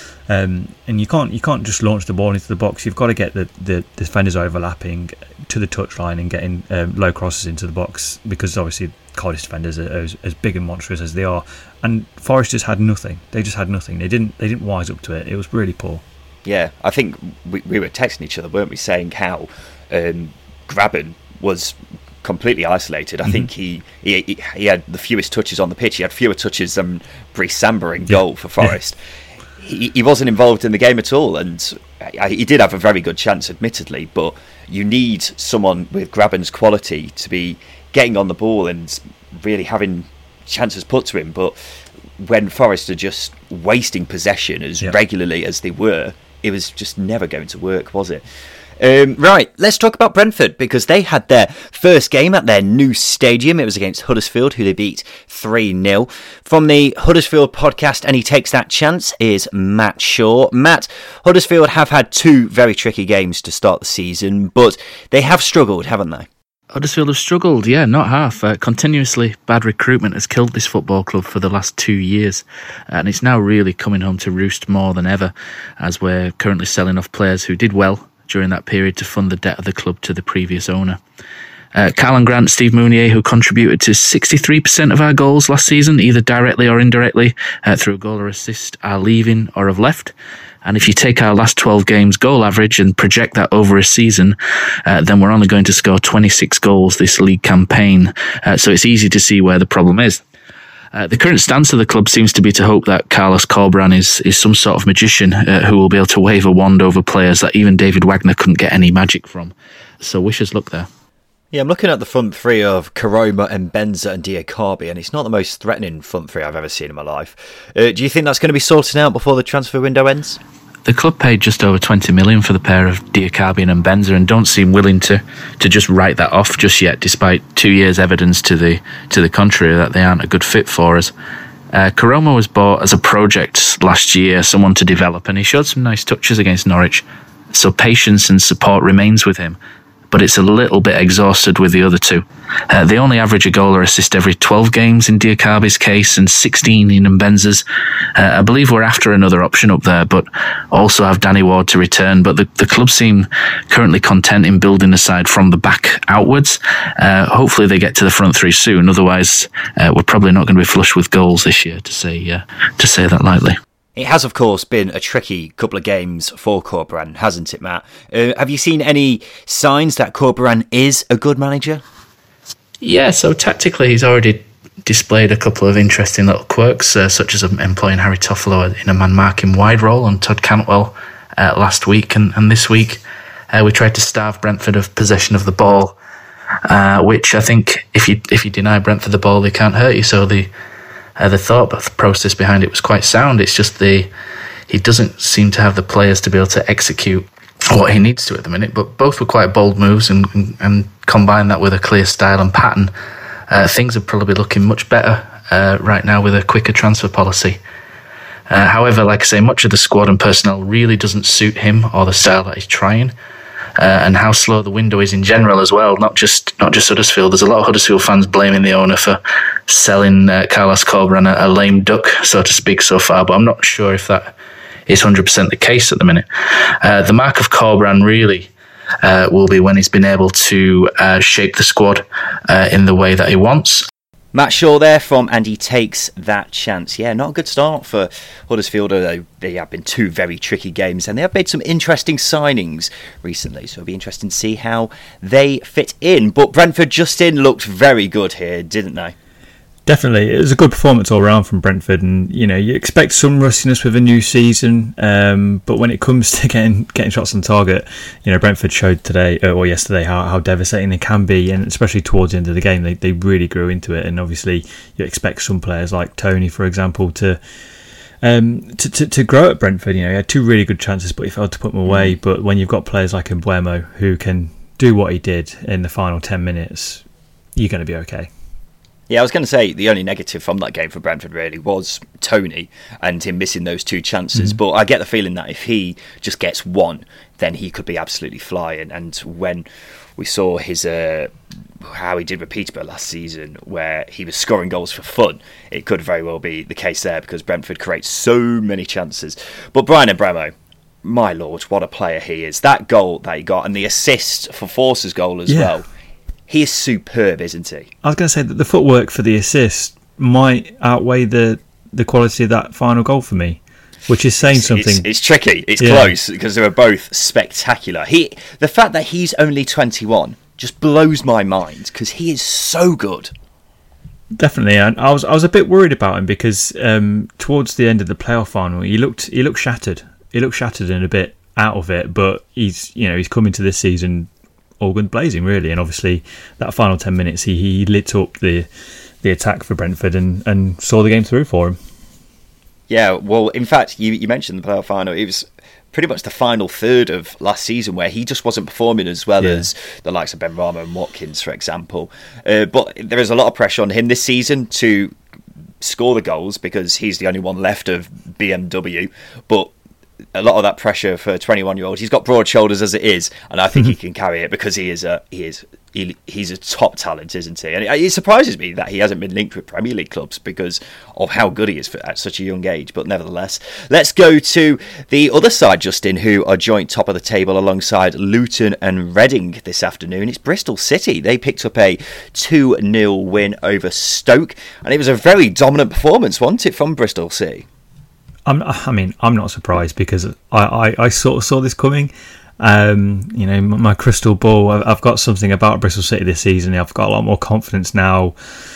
Um, and you can't you can't just launch the ball into the box. You've got to get the, the defenders overlapping to the touchline and getting um, low crosses into the box, because obviously Cardiff defenders are as, as big and monstrous as they are, and Forest just had nothing. They just had nothing. They didn't they didn't wise up to it. It was really poor. Yeah, I think we, we were texting each other, weren't we, saying how um, Graben was completely isolated. I mm-hmm. think he, he he had the fewest touches on the pitch. He had fewer touches than Brice Samba in goal yeah. for Forest. Yeah. He, he wasn't involved in the game at all, and he did have a very good chance, admittedly, but you need someone with Graben's quality to be getting on the ball and really having chances put to him. But when Forest are just wasting possession as yep. regularly as they were, it was just never going to work, was it? Um, right, let's talk about Brentford, because they had their first game at their new stadium. It was against Huddersfield, who they beat three nil. From the Huddersfield podcast, and he takes that chance, is Matt Shaw. Matt, Huddersfield have had two very tricky games to start the season, but they have struggled, haven't they? Huddersfield have struggled, yeah, not half. Uh, continuously bad recruitment has killed this football club for the last two years, and it's now really coming home to roost more than ever, as we're currently selling off players who did well during that period to fund the debt of the club to the previous owner. Uh, Karlan Grant, Steve Mounier, who contributed to sixty-three percent of our goals last season, either directly or indirectly, uh, through a goal or assist, are leaving or have left. And if you take our last twelve games goal average and project that over a season, uh, then we're only going to score twenty-six goals this league campaign. Uh, so it's easy to see where the problem is. Uh, the current stance of the club seems to be to hope that Carlos Corberán is, is some sort of magician uh, who will be able to wave a wand over players that even David Wagner couldn't get any magic from. So wish us luck there. Yeah, I'm looking at the front three of Koroma and Benza and Diakabi, and it's not the most threatening front three I've ever seen in my life. Uh, do you think that's going to be sorted out before the transfer window ends? The club paid just over twenty million dollars for the pair of Diakabi and Benza, and don't seem willing to, to just write that off just yet, despite two years' evidence to the to the contrary that they aren't a good fit for us. Uh, Koroma was bought as a project last year, someone to develop, and he showed some nice touches against Norwich. so patience and support remains with him, but it's a little bit exhausted with the other two. Uh, they only average a goal or assist every twelve games in Diakabi's case and sixteen in Mbenza's. Uh, I believe we're after another option up there, but also have Danny Ward to return. But the, the club seem currently content in building the side from the back outwards. Uh, hopefully they get to the front three soon. Otherwise, uh, we're probably not going to be flush with goals this year, to say uh, to say that lightly. It has, of course, been a tricky couple of games for Corberan, hasn't it, Matt? Uh, have you seen any signs that Corberan is a good manager? Yeah, so tactically he's already displayed a couple of interesting little quirks, uh, such as employing Harry Toffolo in a man-marking wide role on Todd Cantwell uh, last week. And, and this week uh, we tried to starve Brentford of possession of the ball, uh, which I think if you if you deny Brentford the ball, they can't hurt you. So the Uh, the thought process behind it was quite sound. It's just the he doesn't seem to have the players to be able to execute what he needs to at the minute. But both were quite bold moves, and and, and combine that with a clear style and pattern. Uh, things are probably looking much better uh, right now with a quicker transfer policy. Uh, however, like I say, much of the squad and personnel really doesn't suit him or the style that he's trying. Uh, and how slow the window is in general as well, not just not just Huddersfield. There's a lot of Huddersfield fans blaming the owner for selling uh, Carlos Corberan a, a lame duck, so to speak, so far, but I'm not sure if that is one hundred percent the case at the minute. Uh, the mark of Corberan really uh, will be when he's been able to uh, shape the squad uh, in the way that he wants. Matt Shaw there from And He Takes That Chance. Yeah, not a good start for Huddersfield, although they have been two very tricky games, and they have made some interesting signings recently, so it'll be interesting to see how they fit in. But Brentford, Justin, looked very good here, didn't they? Definitely, it was a good performance all round from Brentford, and you know you expect some rustiness with a new season, um, but when it comes to getting getting shots on target, you know Brentford showed today or yesterday how, how devastating they can be, and especially towards the end of the game, they they really grew into it. And obviously, you expect some players like Tony, for example, to um to, to, to grow at Brentford. You know, he had two really good chances, but he failed to put them away. But when you've got players like Mbeumo who can do what he did in the final ten minutes, you're going to be okay. Yeah, I was going to say the only negative from that game for Brentford really was Tony and him missing those two chances. Mm-hmm. But I get the feeling that if he just gets one, then he could be absolutely flying. And when we saw his uh, how he did with Peterborough last season, where he was scoring goals for fun, it could very well be the case there because Brentford creates so many chances. But Bryan Mbeumo, my lord, what a player he is! That goal that he got and the assist for Forster's goal as yeah. well. He is superb, isn't he? I was going to say that the footwork for the assist might outweigh the, the quality of that final goal for me, which is saying it's, something. It's, it's tricky. It's yeah. close because they were both spectacular. He, the fact that he's only twenty-one just blows my mind because he is so good. Definitely, and I was I was a bit worried about him because um, towards the end of the playoff final, he looked he looked shattered. He looked shattered and a bit out of it, but he's you know he's coming to this season all guns blazing, really, and obviously that final ten minutes he, he lit up the the attack for Brentford and, and saw the game through for him. Yeah, well, in fact, you you mentioned the playoff final. It was pretty much the final third of last season where he just wasn't performing as well yeah. as the likes of Benrahma and Watkins, for example. Uh, but there is a lot of pressure on him this season to score the goals because he's the only one left of B M W. But a lot of that pressure for a twenty-one-year-old. He's got broad shoulders as it is, and I think he can carry it because he is a he is he, he's a top talent, isn't he? And it, it surprises me that he hasn't been linked with Premier League clubs because of how good he is for, at such a young age. But nevertheless, let's go to the other side, Justin, who are joint top of the table alongside Luton and Reading this afternoon. It's Bristol City. They picked up a two nil win over Stoke, and it was a very dominant performance, wasn't it, from Bristol City? I'm, I mean, I'm not surprised because I, I, I sort of saw this coming. Um, you know, my, my crystal ball, I've got something about Bristol City this season. I've got a lot more confidence now.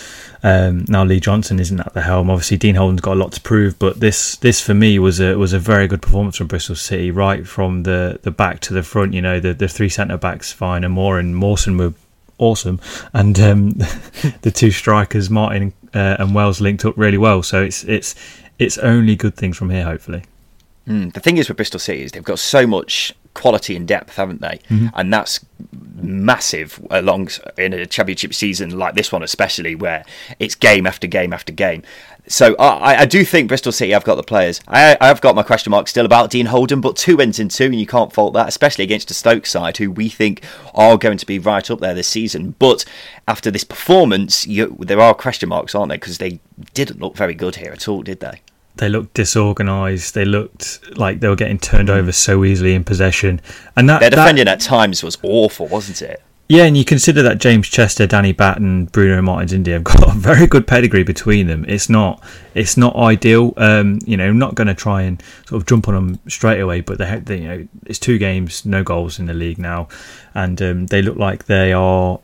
Um, now Lee Johnson isn't at the helm. Obviously, Dean Holden's got a lot to prove, but this, this for me was a was a very good performance from Bristol City, right from the, the back to the front. You know, the, the three centre backs, fine, and Moore and Mawson were awesome, and um, the two strikers, Martin uh, and Wells, linked up really well. So it's it's. It's only good things from here, hopefully. Mm, the thing is with Bristol City is they've got so much quality and depth, haven't they? Mm-hmm. And that's massive along in a championship season like this one, especially where it's game after game after game. So I, I do think Bristol City have got the players. I, I've got my question mark still about Dean Holden, but two wins in two, and you can't fault that, especially against a Stoke side who we think are going to be right up there this season. But after this performance, you, there are question marks, aren't there? Because they didn't look very good here at all, did they? They looked disorganised. They looked like they were getting turned over so easily in possession. And that their defending that, at times was awful, wasn't it? Yeah, and you consider that James Chester, Danny Batten, Bruno Martins Indy have got a very good pedigree between them. It's not it's not ideal. Um, you know, not going to try and sort of jump on them straight away, but they, they you know it's two games, no goals in the league now, and um, they look like they are.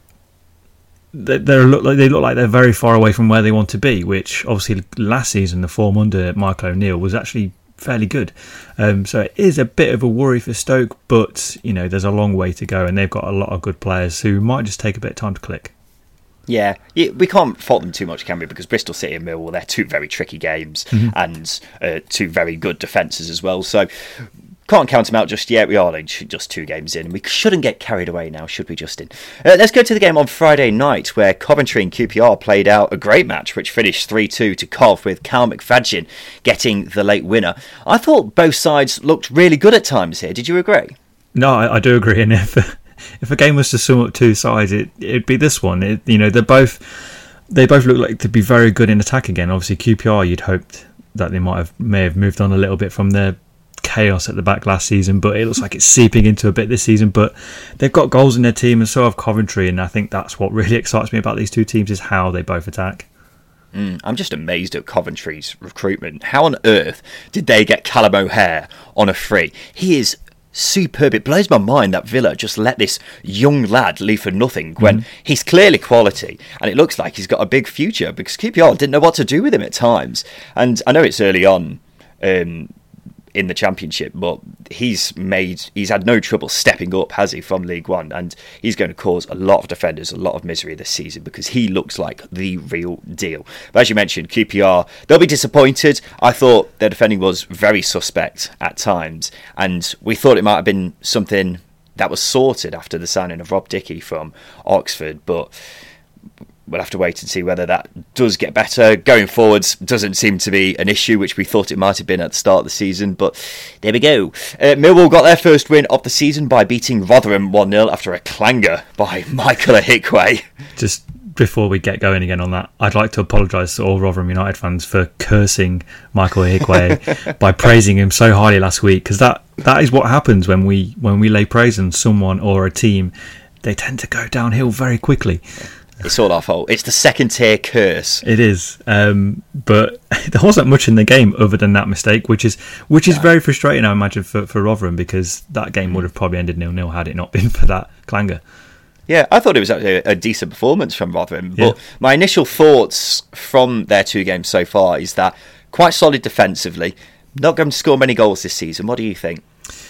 They they look like they look like they're very far away from where they want to be. Which obviously last season the form under Michael O'Neill was actually fairly good, um, so it is a bit of a worry for Stoke, but you know there's a long way to go and they've got a lot of good players who might just take a bit of time to click. Yeah, we can't fault them too much, can we? Because Bristol City and Millwall, they're two very tricky games, mm-hmm. and uh, two very good defences as well, so can't count them out just yet. We are just two games in. We shouldn't get carried away now, should we, Justin? Uh, let's go to the game on Friday night where Coventry and Q P R played out a great match which finished three two to Cov, with Cal McFadzean getting the late winner. I thought both sides looked really good at times here. Did you agree? No, I, I do agree. And if if a game was to sum up two sides, it, it'd be this one. It, you know, they're both they both look like to be very good in attack again. Obviously, Q P R, you'd hoped that they might have may have moved on a little bit from their chaos at the back last season, but it looks like it's seeping into a bit this season. But they've got goals in their team, and so have Coventry, and I think that's what really excites me about these two teams is how they both attack. Mm, I'm just amazed at Coventry's recruitment. How on earth did they get Callum O'Hare on a free? He is superb. It blows my mind that Villa just let this young lad leave for nothing when mm. he's clearly quality, and it looks like he's got a big future, because Q P R didn't know what to do with him at times. And I know it's early on um, in the Championship, but he's made he's had no trouble stepping up, has he, from League One, and he's going to cause a lot of defenders a lot of misery this season because he looks like the real deal. But as you mentioned, Q P R, they'll be disappointed. I thought their defending was very suspect at times, and we thought it might have been something that was sorted after the signing of Rob Dickey from Oxford, but we'll have to wait and see whether that does get better. Going forwards doesn't seem to be an issue, which we thought it might have been at the start of the season, but there we go. Uh, Millwall got their first win of the season by beating Rotherham one nil after a clanger by Michael Ihikwe. Just before we get going again on that, I'd like to apologise to all Rotherham United fans for cursing Michael Ihikwe by praising him so highly last week, because that, that is what happens when we when we lay praise on someone or a team. They tend to go downhill very quickly. It's all our fault. It's the second tier curse. It is, um, but there wasn't much in the game other than that mistake, which is which is yeah. very frustrating, I imagine, for, for Rotherham, because that game would have probably ended nil nil had it not been for that clanger. Yeah, I thought it was actually a decent performance from Rotherham, but yeah. my initial thoughts from their two games so far is that quite solid defensively, not going to score many goals this season. What do you think?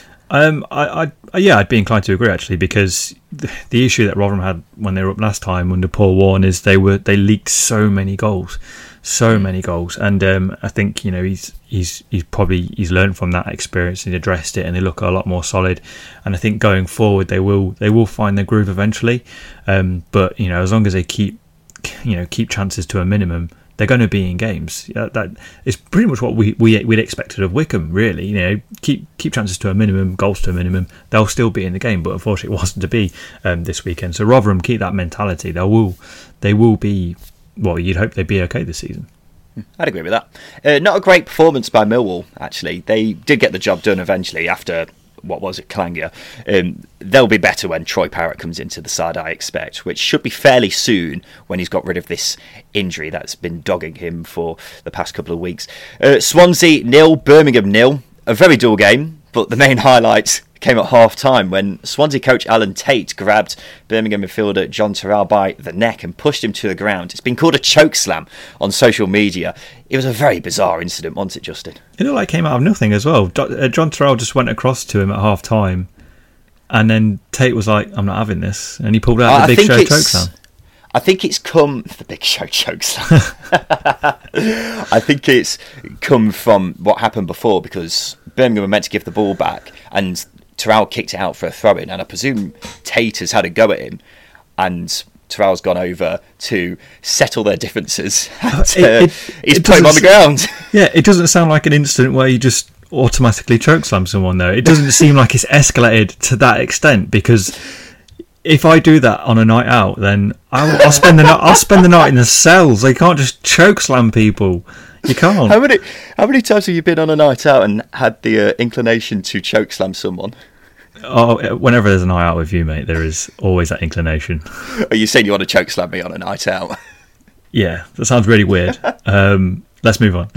Um, I, I, yeah, I'd be inclined to agree actually, because the, the issue that Rotherham had when they were up last time under Paul Warne is they were they leaked so many goals, so many goals, and um, I think you know he's he's he's probably he's learned from that experience and addressed it, and they look a lot more solid. And I think going forward they will they will find their groove eventually, um, but you know as long as they keep you know keep chances to a minimum, they're going to be in games. Yeah, that is pretty much what we, we we'd expected of Wickham, really. You know, keep keep chances to a minimum, goals to a minimum. They'll still be in the game, but unfortunately, it wasn't to be um, this weekend. So Rotherham keep that mentality. They will they will be. Well, you'd hope they'd be okay this season. I'd agree with that. Uh, not a great performance by Millwall. Actually, they did get the job done eventually after. What was it, Clanger? Um, they'll be better when Troy Parrott comes into the side, I expect, which should be fairly soon when he's got rid of this injury that's been dogging him for the past couple of weeks. Uh, Swansea nil, Birmingham nil. A very dull game, but the main highlights came at half time when Swansea coach Alan Tate grabbed Birmingham midfielder John Terrell by the neck and pushed him to the ground. It's been called a choke slam on social media. It was a very bizarre incident, wasn't it, Justin? It looked like it came out of nothing as well. John Terrell just went across to him at half time, and then Tate was like, I'm not having this, and he pulled out uh, the Big Show choke slam. I think it's come the Big Show choke slam. I think it's come from what happened before, because Birmingham were meant to give the ball back, and Terrell kicked it out for a throw-in, and I presume Tate has had a go at him, and Terrell's gone over to settle their differences. And, uh, It- it- he's it put him on the doesn't ground. Yeah, it doesn't sound like an incident where you just automatically chokeslam someone, though. It doesn't seem like it's escalated to that extent, because if I do that on a night out, then I'll, I'll spend the night. I'll spend the night in the cells. They can't just chokeslam people. You can't. How many how many times have you been on a night out and had the uh, inclination to chokeslam someone? Oh, whenever there's a night out with you, mate, there is always that inclination. Are you saying you want to chokeslam me on a night out? Yeah, that sounds really weird. Um, let's move on.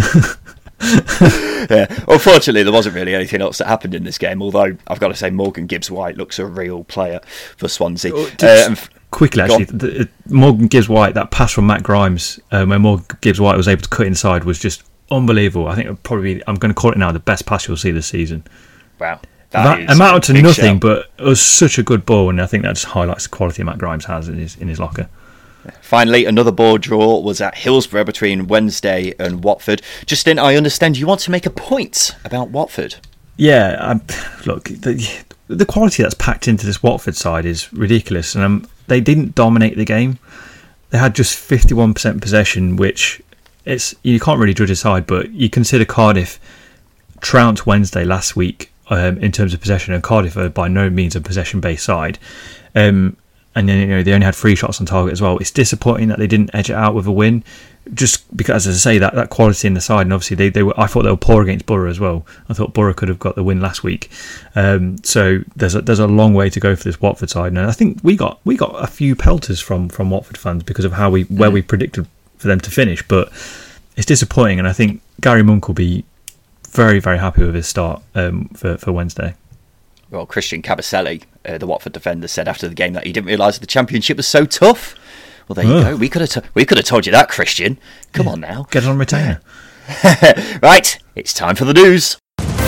Yeah. Unfortunately, there wasn't really anything else that happened in this game, although I've got to say Morgan Gibbs-White looks a real player for Swansea. Oh, Uh, just and f- Quickly, Go actually, the, the- Morgan Gibbs-White, that pass from Matt Grimes, um, where Morgan Gibbs-White was able to cut inside, was just unbelievable. I think it'll probably, I'm going to call it now, the best pass you'll see this season. wow. That, That is amounted a to big nothing, shout. but it was such a good ball, and I think that just highlights the quality Matt Grimes has in his in his locker. Finally, another ball draw was at Hillsborough between Wednesday and Watford. Justin, I understand you want to make a point about Watford. Yeah, um, look, the, the quality that's packed into this Watford side is ridiculous, and um, they didn't dominate the game. They had just fifty-one percent possession, which it's you can't really judge a side, but you consider Cardiff trounced Wednesday last week um, in terms of possession, and Cardiff are by no means a possession-based side. Um, and then you know they only had three shots on target as well. It's disappointing that they didn't edge it out with a win, just because, as I say, that, that quality in the side, and obviously they, they were. I thought they were poor against Borough as well. I thought Borough could have got the win last week. Um, so there's a, there's a long way to go for this Watford side, and I think we got we got a few pelters from, from Watford fans because of how we where we predicted for them to finish. But it's disappointing, and I think Gary Monk will be very very happy with his start um, for for Wednesday. Well, Christian Cabaselli, uh, the Watford defender, said after the game that he didn't realise the Championship was so tough. Well, there you Oh. go. We could have t- we could have told you that, Christian. Come on now. Get it on retainer. Right, it's time for the news.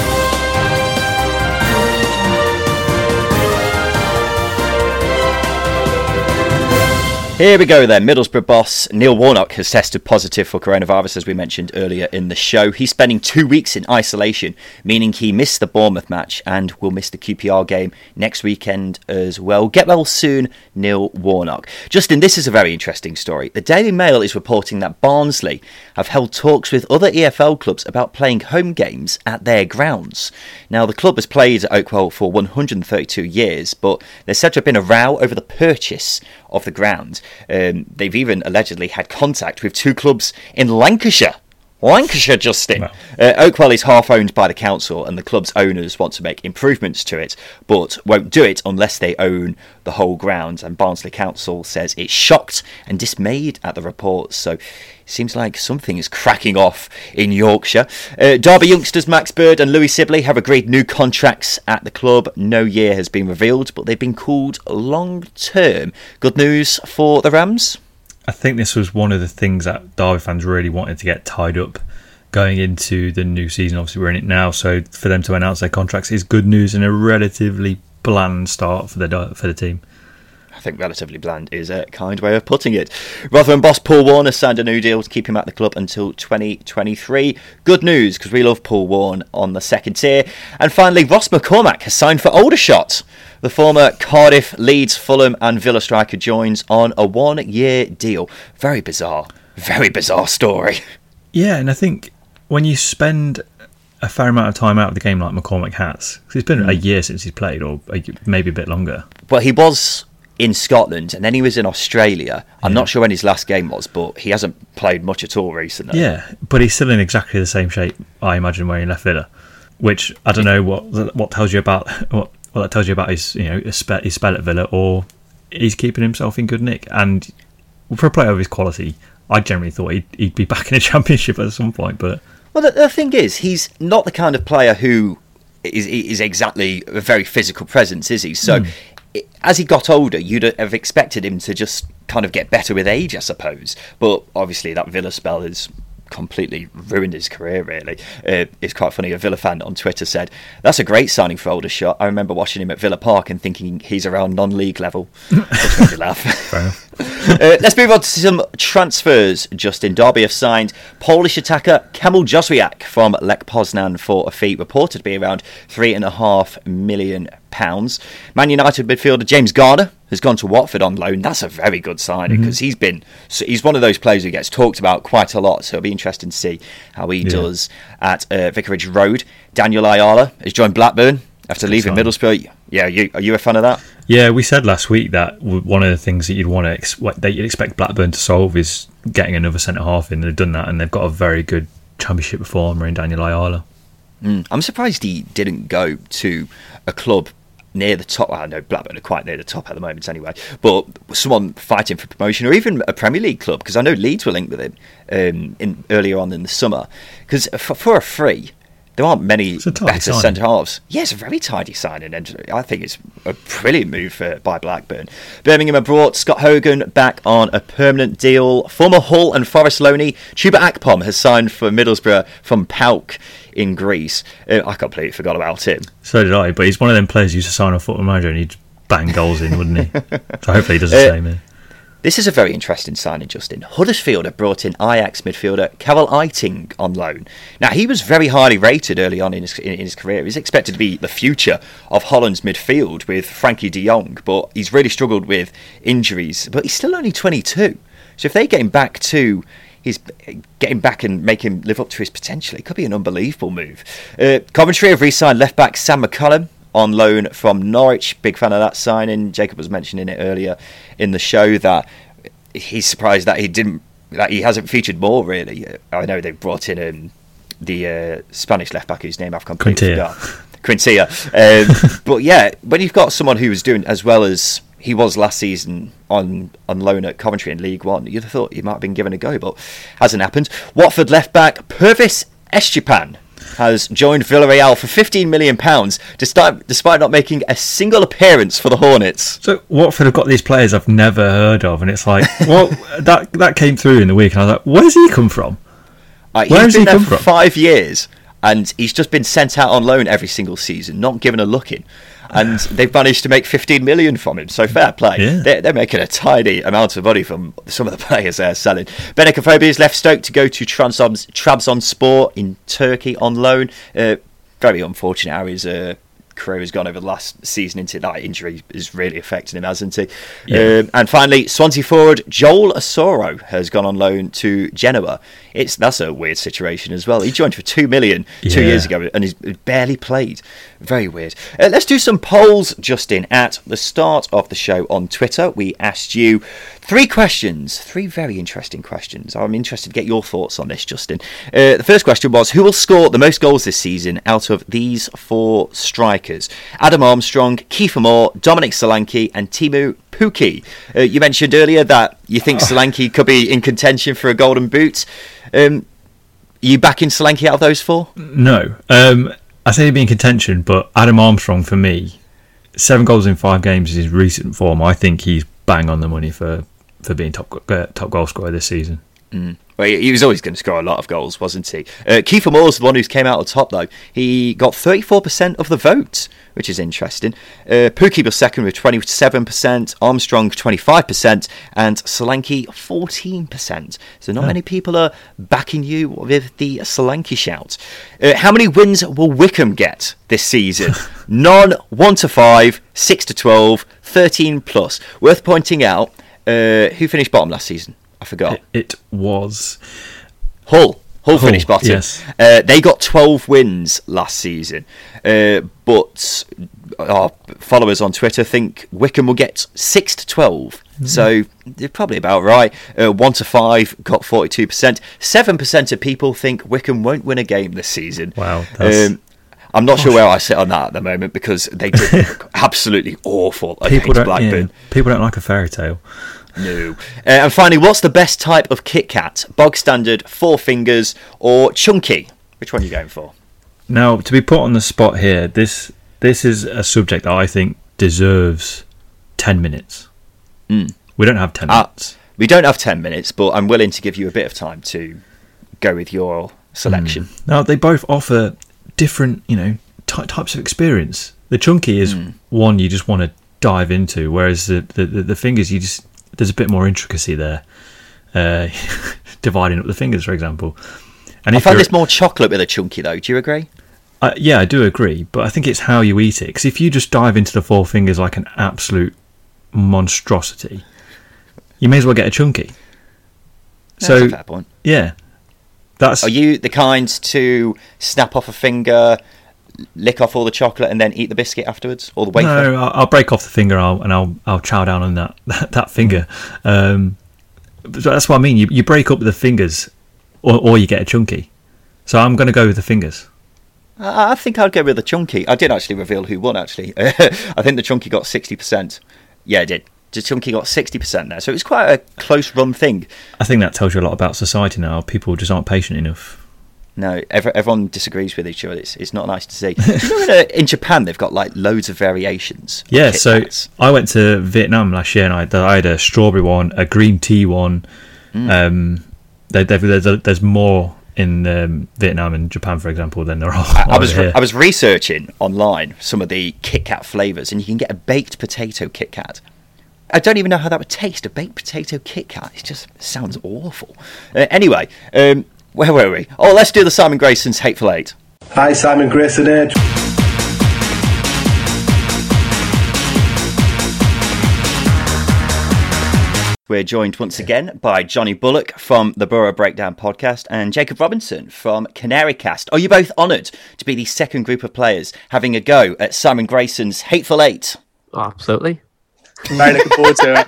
Here we go then. Middlesbrough boss Neil Warnock has tested positive for coronavirus, as we mentioned earlier in the show. He's spending two weeks in isolation, meaning he missed the Bournemouth match and will miss the Q P R game next weekend as well. Get well soon, Neil Warnock. Justin, this is a very interesting story. The Daily Mail is reporting that Barnsley have held talks with other E F L clubs about playing home games at their grounds. Now, the club has played at Oakwell for one hundred thirty-two years, but there's said to have been a row over the purchase of the ground. Um, they've even allegedly had contact with two clubs in Lancashire. Lancashire, Justin. Wow. Uh, Oakwell is half owned by the council, and the club's owners want to make improvements to it, but won't do it unless they own the whole ground. And Barnsley Council says it's shocked and dismayed at the reports. So it seems like something is cracking off in Yorkshire. Uh, Derby youngsters Max Bird and Louis Sibley have agreed new contracts at the club. No year has been revealed, but they've been called long term. Good news for the Rams. I think this was one of the things that Derby fans really wanted to get tied up going into the new season. Obviously, we're in it now, so for them to announce their contracts is good news and a relatively bland start for the for the team. I think relatively bland is a kind way of putting it. Rotherham boss Paul Warne signed a new deal to keep him at the club until twenty twenty-three. Good news, because we love Paul Warne on the second tier. And finally, Ross McCormack has signed for Aldershot. The former Cardiff, Leeds, Fulham and Villa striker joins on a one-year deal. Very bizarre. Very bizarre story. Yeah, and I think when you spend a fair amount of time out of the game like McCormack has, 'cause it's been mm. a year since he's played, or maybe a bit longer. Well, he was in Scotland, and then he was in Australia. I'm yeah. not sure when his last game was, but he hasn't played much at all recently. Yeah, but he's still in exactly the same shape, I imagine, where he left Villa, which I don't know what what tells you about what, what that tells you about his you know his spell, his spell at Villa, or he's keeping himself in good nick. And for a player of his quality, I generally thought he'd, he'd be back in a championship at some point. But well, the, the thing is, he's not the kind of player who is is exactly a very physical presence, is he? So. Mm. As he got older, you'd have expected him to just kind of get better with age, I suppose. But obviously that Villa spell has completely ruined his career, really. Uh, it's quite funny. A Villa fan on Twitter said, "That's a great signing for Aldershot. I remember watching him at Villa Park and thinking he's around non-league level." Which made me laugh. uh, let's move on to some transfers. Justin, Derby have signed Polish attacker Kamil Józwiak from Lech Poznan for a fee reported to be around three and a half million pounds. Man United midfielder James Garner has gone to Watford on loan. That's a very good signing because mm-hmm. he's been so he's one of those players who gets talked about quite a lot. So it'll be interesting to see how he yeah. does at uh, Vicarage Road. Daniel Ayala has joined Blackburn after leaving Middlesbrough. Yeah, you, are you a fan of that? Yeah, we said last week that one of the things that you'd want to ex- that you'd expect Blackburn to solve is getting another centre half in. They've done that, and they've got a very good Championship performer in Daniel Ayala. Mm, I'm surprised he didn't go to a club near the top. I know Blackburn are quite near the top at the moment anyway, but someone fighting for promotion or even a Premier League club, because I know Leeds were linked with him um, in earlier on in the summer. Because for, for a free, there aren't many better centre halves. Yeah, it's a very tidy signing, and I think it's a brilliant move for, by Blackburn. Birmingham have brought Scott Hogan back on a permanent deal. Former Hull and Forest loanee Chuba Akpom has signed for Middlesbrough from PAOK in Greece. Uh, I completely forgot about him. So did I, but he's one of them players who used to sign a football manager and he'd bang goals in, wouldn't he? So hopefully he does the uh, same here. This is a very interesting signing, Justin. Huddersfield have brought in Ajax midfielder Karel Eiting on loan. Now, he was very highly rated early on in his, in, in his career. He's expected to be the future of Holland's midfield with Frankie de Jong, but he's really struggled with injuries. But he's still only twenty-two. So if they get him back to his, get him back and make him live up to his potential, it could be an unbelievable move. Uh, Coventry have re-signed left-back Sam McCullum on loan from Norwich. Big fan of that signing. Jacob was mentioning it earlier in the show that he's surprised that he didn't that he hasn't featured more, really. I know they've brought in um, the uh, Spanish left back whose name I've completely forgot. Quintilla. Um, but yeah, when you've got someone who was doing as well as he was last season on, on loan at Coventry in League One, you'd have thought he might have been given a go, but hasn't happened. Watford left back Pervis Estepan has joined Villarreal for fifteen million pounds despite, despite not making a single appearance for the Hornets. So Watford have got these players I've never heard of, and it's like, well, that that came through in the week, and I was like, where's he come from? Uh, Where has he come from? Five years, and he's just been sent out on loan every single season, not given a look in. And they've managed to make fifteen million from him, so fair play. Yeah. They're, they're making a tiny amount of money from some of the players they're selling. Benik Afobe has left Stoke to go to Trabzon, Trabzonspor in Turkey on loan. Uh, very unfortunate how his uh, career has gone over the last season. Into that injury is really affecting him, hasn't he? Yeah. Um, and finally, Swansea forward Joel Asoro has gone on loan to Genoa. It's that's a weird situation as well. He joined for two million two yeah. years ago, and he's barely played. Very weird. Uh, let's do some polls, Justin. At the start of the show on Twitter, we asked you three questions, three very interesting questions. I'm interested to get your thoughts on this, Justin. Uh, the first question was, who will score the most goals this season out of these four strikers? Adam Armstrong, Kiefer Moore, Dominic Solanke, and Teemu Pukki. Uh, you mentioned earlier that you think oh. Solanke could be in contention for a golden boot. Um, are you backing Solanke out of those four? No. Um, I say he'd be in contention, but Adam Armstrong, for me, seven goals in five games is his recent form. I think he's bang on the money for, for being top uh, top goal scorer this season. Mm. Well, he was always going to score a lot of goals, wasn't he? Uh, Kiefer Moore's the one who came out on top, though. He got thirty-four percent of the vote, which is interesting. Uh, Pukki was second with twenty-seven percent, Armstrong twenty-five percent, and Solanke fourteen percent. So not oh. many people are backing you with the Solanke shout. Uh, how many wins will Wycombe get this season? None, one to five, six to twelve, thirteen plus. Worth pointing out, uh, who finished bottom last season? I forgot. It, it was Hull. Hull, Hull finished bottom. Yes. Uh, they got twelve wins last season. Uh, but our followers on Twitter think Wycombe will get six to twelve. Mm-hmm. So they're probably about right. Uh, one to five got forty-two percent. seven percent of people think Wycombe won't win a game this season. Wow. That's... Um, I'm not sure where I sit on that at the moment because they did look absolutely awful people against Blackburn. Yeah, people don't like a fairy tale. No. Uh, and finally, what's the best type of Kit Kat? Bog standard, four fingers, or chunky? Which one are you going for? Now, to be put on the spot here, this this is a subject that I think deserves ten minutes. Mm. We don't have ten minutes. Uh, we don't have ten minutes, but I'm willing to give you a bit of time to go with your selection. Mm. Now, they both offer different, you know, ty- types of experience. The chunky is mm. one you just want to dive into, whereas the, the, the fingers, you just there's a bit more intricacy there, uh, dividing up the fingers, for example. And I if find you're- this more chocolate with a chunky, though. Do you agree? Uh, yeah, I do agree, but I think it's how you eat it. Because if you just dive into the four fingers like an absolute monstrosity, you may as well get a chunky. That's So a fair point. yeah, that's Are you the kind to snap off a finger, lick off all the chocolate, and then eat the biscuit afterwards, or the wafer? no. I'll, I'll break off the finger, I'll, and I'll I'll chow down on that that, that finger. Um, but that's what I mean. You you break up the fingers, or or you get a chunky. So I'm going to go with the fingers. I I think I'd go with the chunky. I did actually reveal who won, actually. I think the chunky got sixty percent. Yeah, it did. The chunky got sixty percent there. So it was quite a close run thing. I think that tells you a lot about society now. People just aren't patient enough. No, every, everyone disagrees with each other. It's, it's not nice to see. Do you know in, uh, in Japan they've got like loads of variations? of Yeah, Kit so Kats? I went to Vietnam last year and I, I had a strawberry one, a green tea one. Mm. Um, there, there, there's, a, there's more in um, Vietnam and Japan, for example, than there are I, I over was here. I was researching online some of the Kit Kat flavours, and you can get a baked potato Kit Kat. I don't even know how that would taste, a baked potato Kit Kat. It just sounds awful. Uh, anyway, um, where were we? Oh, let's do the Simon Grayson's Hateful Eight. Hi, Simon Grayson here. We're joined once again by Johnny Bullock from the Borough Breakdown podcast and Jacob Robinson from Canary Cast. Are you both honoured to be the second group of players having a go at Simon Grayson's Hateful Eight? Oh, absolutely. Very looking forward to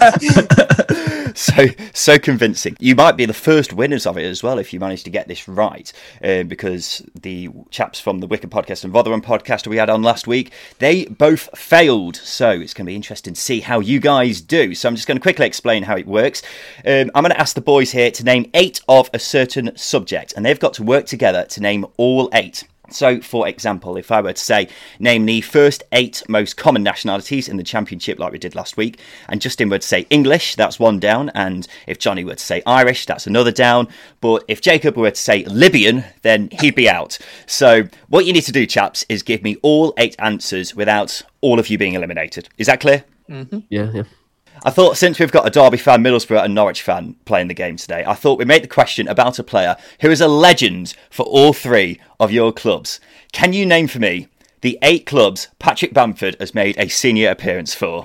it. So so convincing. You might be the first winners of it as well if you manage to get this right, uh, because the chaps from the Wicked podcast and Rotherham podcast we had on last week, they both failed. So it's going to be interesting to see how you guys do. So I'm just going to quickly explain how it works. Um, I'm going to ask the boys here to name eight of a certain subject, and they've got to work together to name all eight. So, for example, if I were to say, name the first eight most common nationalities in the Championship like we did last week, and Justin were to say English, that's one down, and if Johnny were to say Irish, that's another down, but if Jacob were to say Libyan, then he'd be out. So, what you need to do, chaps, is give me all eight answers without all of you being eliminated. Is that clear? Mm-hmm. Yeah, yeah. I thought since we've got a Derby fan, Middlesbrough and Norwich fan playing the game today, I thought we'd make the question about a player who is a legend for all three of your clubs. Can you name for me the eight clubs Patrick Bamford has made a senior appearance for?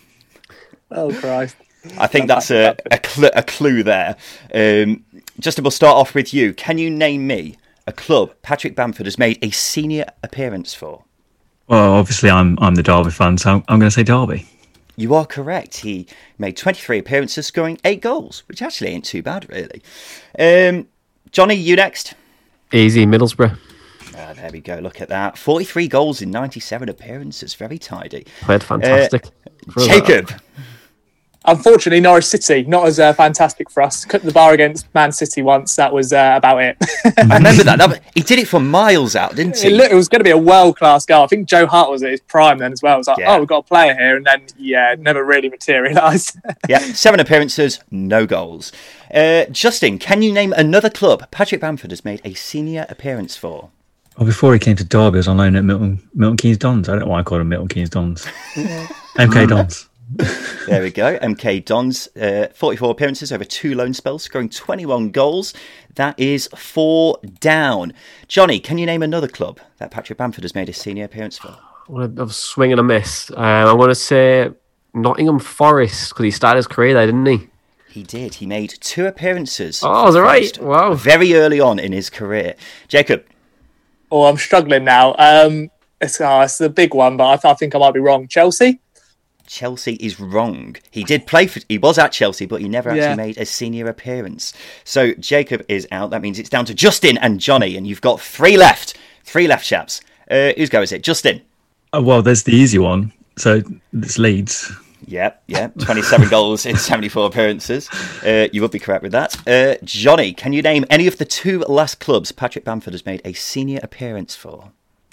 Oh, Christ. I think that's a, a, cl- a clue there. Um, Justin, we'll start off with you. Can you name me a club Patrick Bamford has made a senior appearance for? Well, obviously I'm I'm the Derby fan, so I'm, I'm going to say Derby. You are correct. He made twenty-three appearances, scoring eight goals, which actually ain't too bad, really. Um, Johnny, you next. Easy, Middlesbrough. Ah, there we go. Look at that. forty-three goals in ninety-seven appearances. Very tidy. Played fantastic. Uh, Jacob. Unfortunately, Norwich City, not as uh, fantastic for us. Cut the bar against Man City once. That was uh, about it. I remember that. that was, he did it from miles out, didn't he? It, looked, it was going to be a world-class goal. I think Joe Hart was at his prime then as well. It was like, Yeah. oh, we've got a player here. And then, yeah, it never really materialised. Yeah, seven appearances, no goals. Uh, Justin, can you name another club Patrick Bamford has made a senior appearance for? Well, before he came to Derby, I was on loan at Milton Milton Keynes Dons. I don't know why I called him Milton Keynes Dons. M K Dons. There we go. M K Dons, uh, forty-four appearances over two loan spells, scoring twenty-one goals. That is four down. Johnny, can you name another club that Patrick Bamford has made a senior appearance for? I'm going to swing and a miss. Um, I'm going to say Nottingham Forest, because he started his career there, didn't he? He did. He made two appearances. Oh, is that right? Forest Wow. Very early on in his career. Jacob. Oh, I'm struggling now. Um, it's, oh, it's a big one, but I, th- I think I might be wrong. Chelsea? Chelsea is wrong. He did play for, he was at Chelsea, but he never actually Yeah. made a senior appearance. So Jacob is out. That means it's down to Justin and Johnny, and you've got three left. Three left, chaps. Uh, whose go is it? Justin. Oh, well, there's the easy one. So it's Leeds. Yep, yeah. twenty-seven goals in seventy-four appearances. Uh, you would be correct with that. Uh, Johnny, can you name any of the two last clubs Patrick Bamford has made a senior appearance for?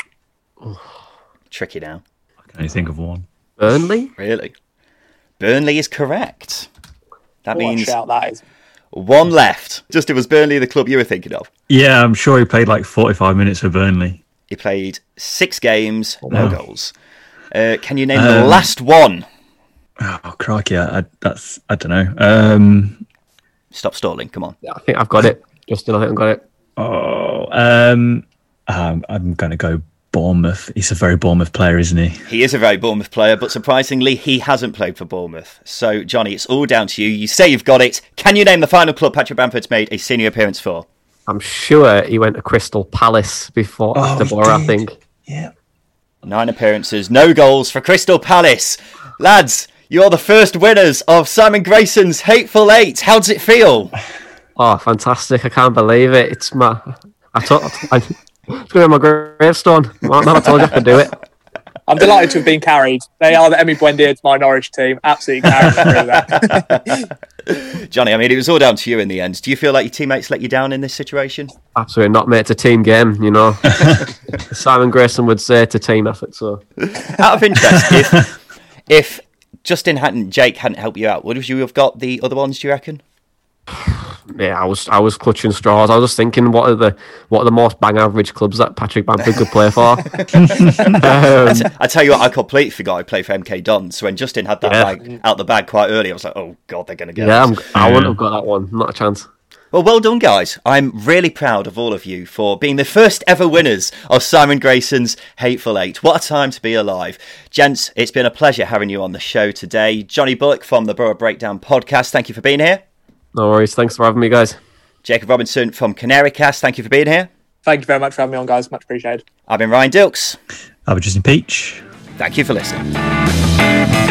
Tricky now. I can only think of one. Burnley? Really? Burnley is correct. That What a means shout that is. one left. Justin, was Burnley the club you were thinking of? Yeah, I'm sure he played like forty-five minutes for Burnley. He played six games, no Wow. goals. Uh, can you name the Um, last one? Oh, crikey. I, I, that's, I don't know. Um, Stop stalling. Come on. I think I've got it. Justin, I think I've got it. oh, um, um, I'm going to go Bournemouth. He's a very Bournemouth player, isn't he? He is a very Bournemouth player, but surprisingly, he hasn't played for Bournemouth. So, Johnny, it's all down to you. You say you've got it. Can you name the final club Patrick Bamford's made a senior appearance for? I'm sure he went to Crystal Palace before Oh, after he Borough, I did. think. Yeah. Nine appearances, no goals for Crystal Palace. Lads, you're the first winners of Simon Grayson's Hateful Eight. How does it feel? Oh, fantastic. I can't believe it. It's my... I thought... I, it's going to be my gravestone. Man, I told you I could do it. I'm delighted to have been carried. They are the Emi Buendia to my Norwich team. Absolutely carried through that. Johnny, I mean, it was all down to you in the end. Do you feel like your teammates let you down in this situation? Absolutely not, mate. It's a team game, you know. Simon Grayson would say it's a team effort, so... Out of interest, if, if Justin hadn't, Jake hadn't helped you out, would you have got the other ones, do you reckon? Yeah, I was I was clutching straws. I was just thinking, what are the what are the most bang average clubs that Patrick Bamford could play for? um, I tell you what, I completely forgot I played for M K Dons. So when Justin had that Yeah. bag out the bag quite early, I was like, oh, God, they're going to get yeah, us. I'm, I wouldn't have got that one. Not a chance. Well, well done, guys. I'm really proud of all of you for being the first ever winners of Simon Grayson's Hateful Eight. What a time to be alive. Gents, it's been a pleasure having you on the show today. Johnny Bullock from the Borough Breakdown podcast, thank you for being here. No worries. Thanks for having me, guys. Jacob Robinson from Canary Cast, thank you for being here. Thank you very much for having me on, guys. Much appreciated. I've been Ryan Dilks. I've been Justin Peach. Thank you for listening.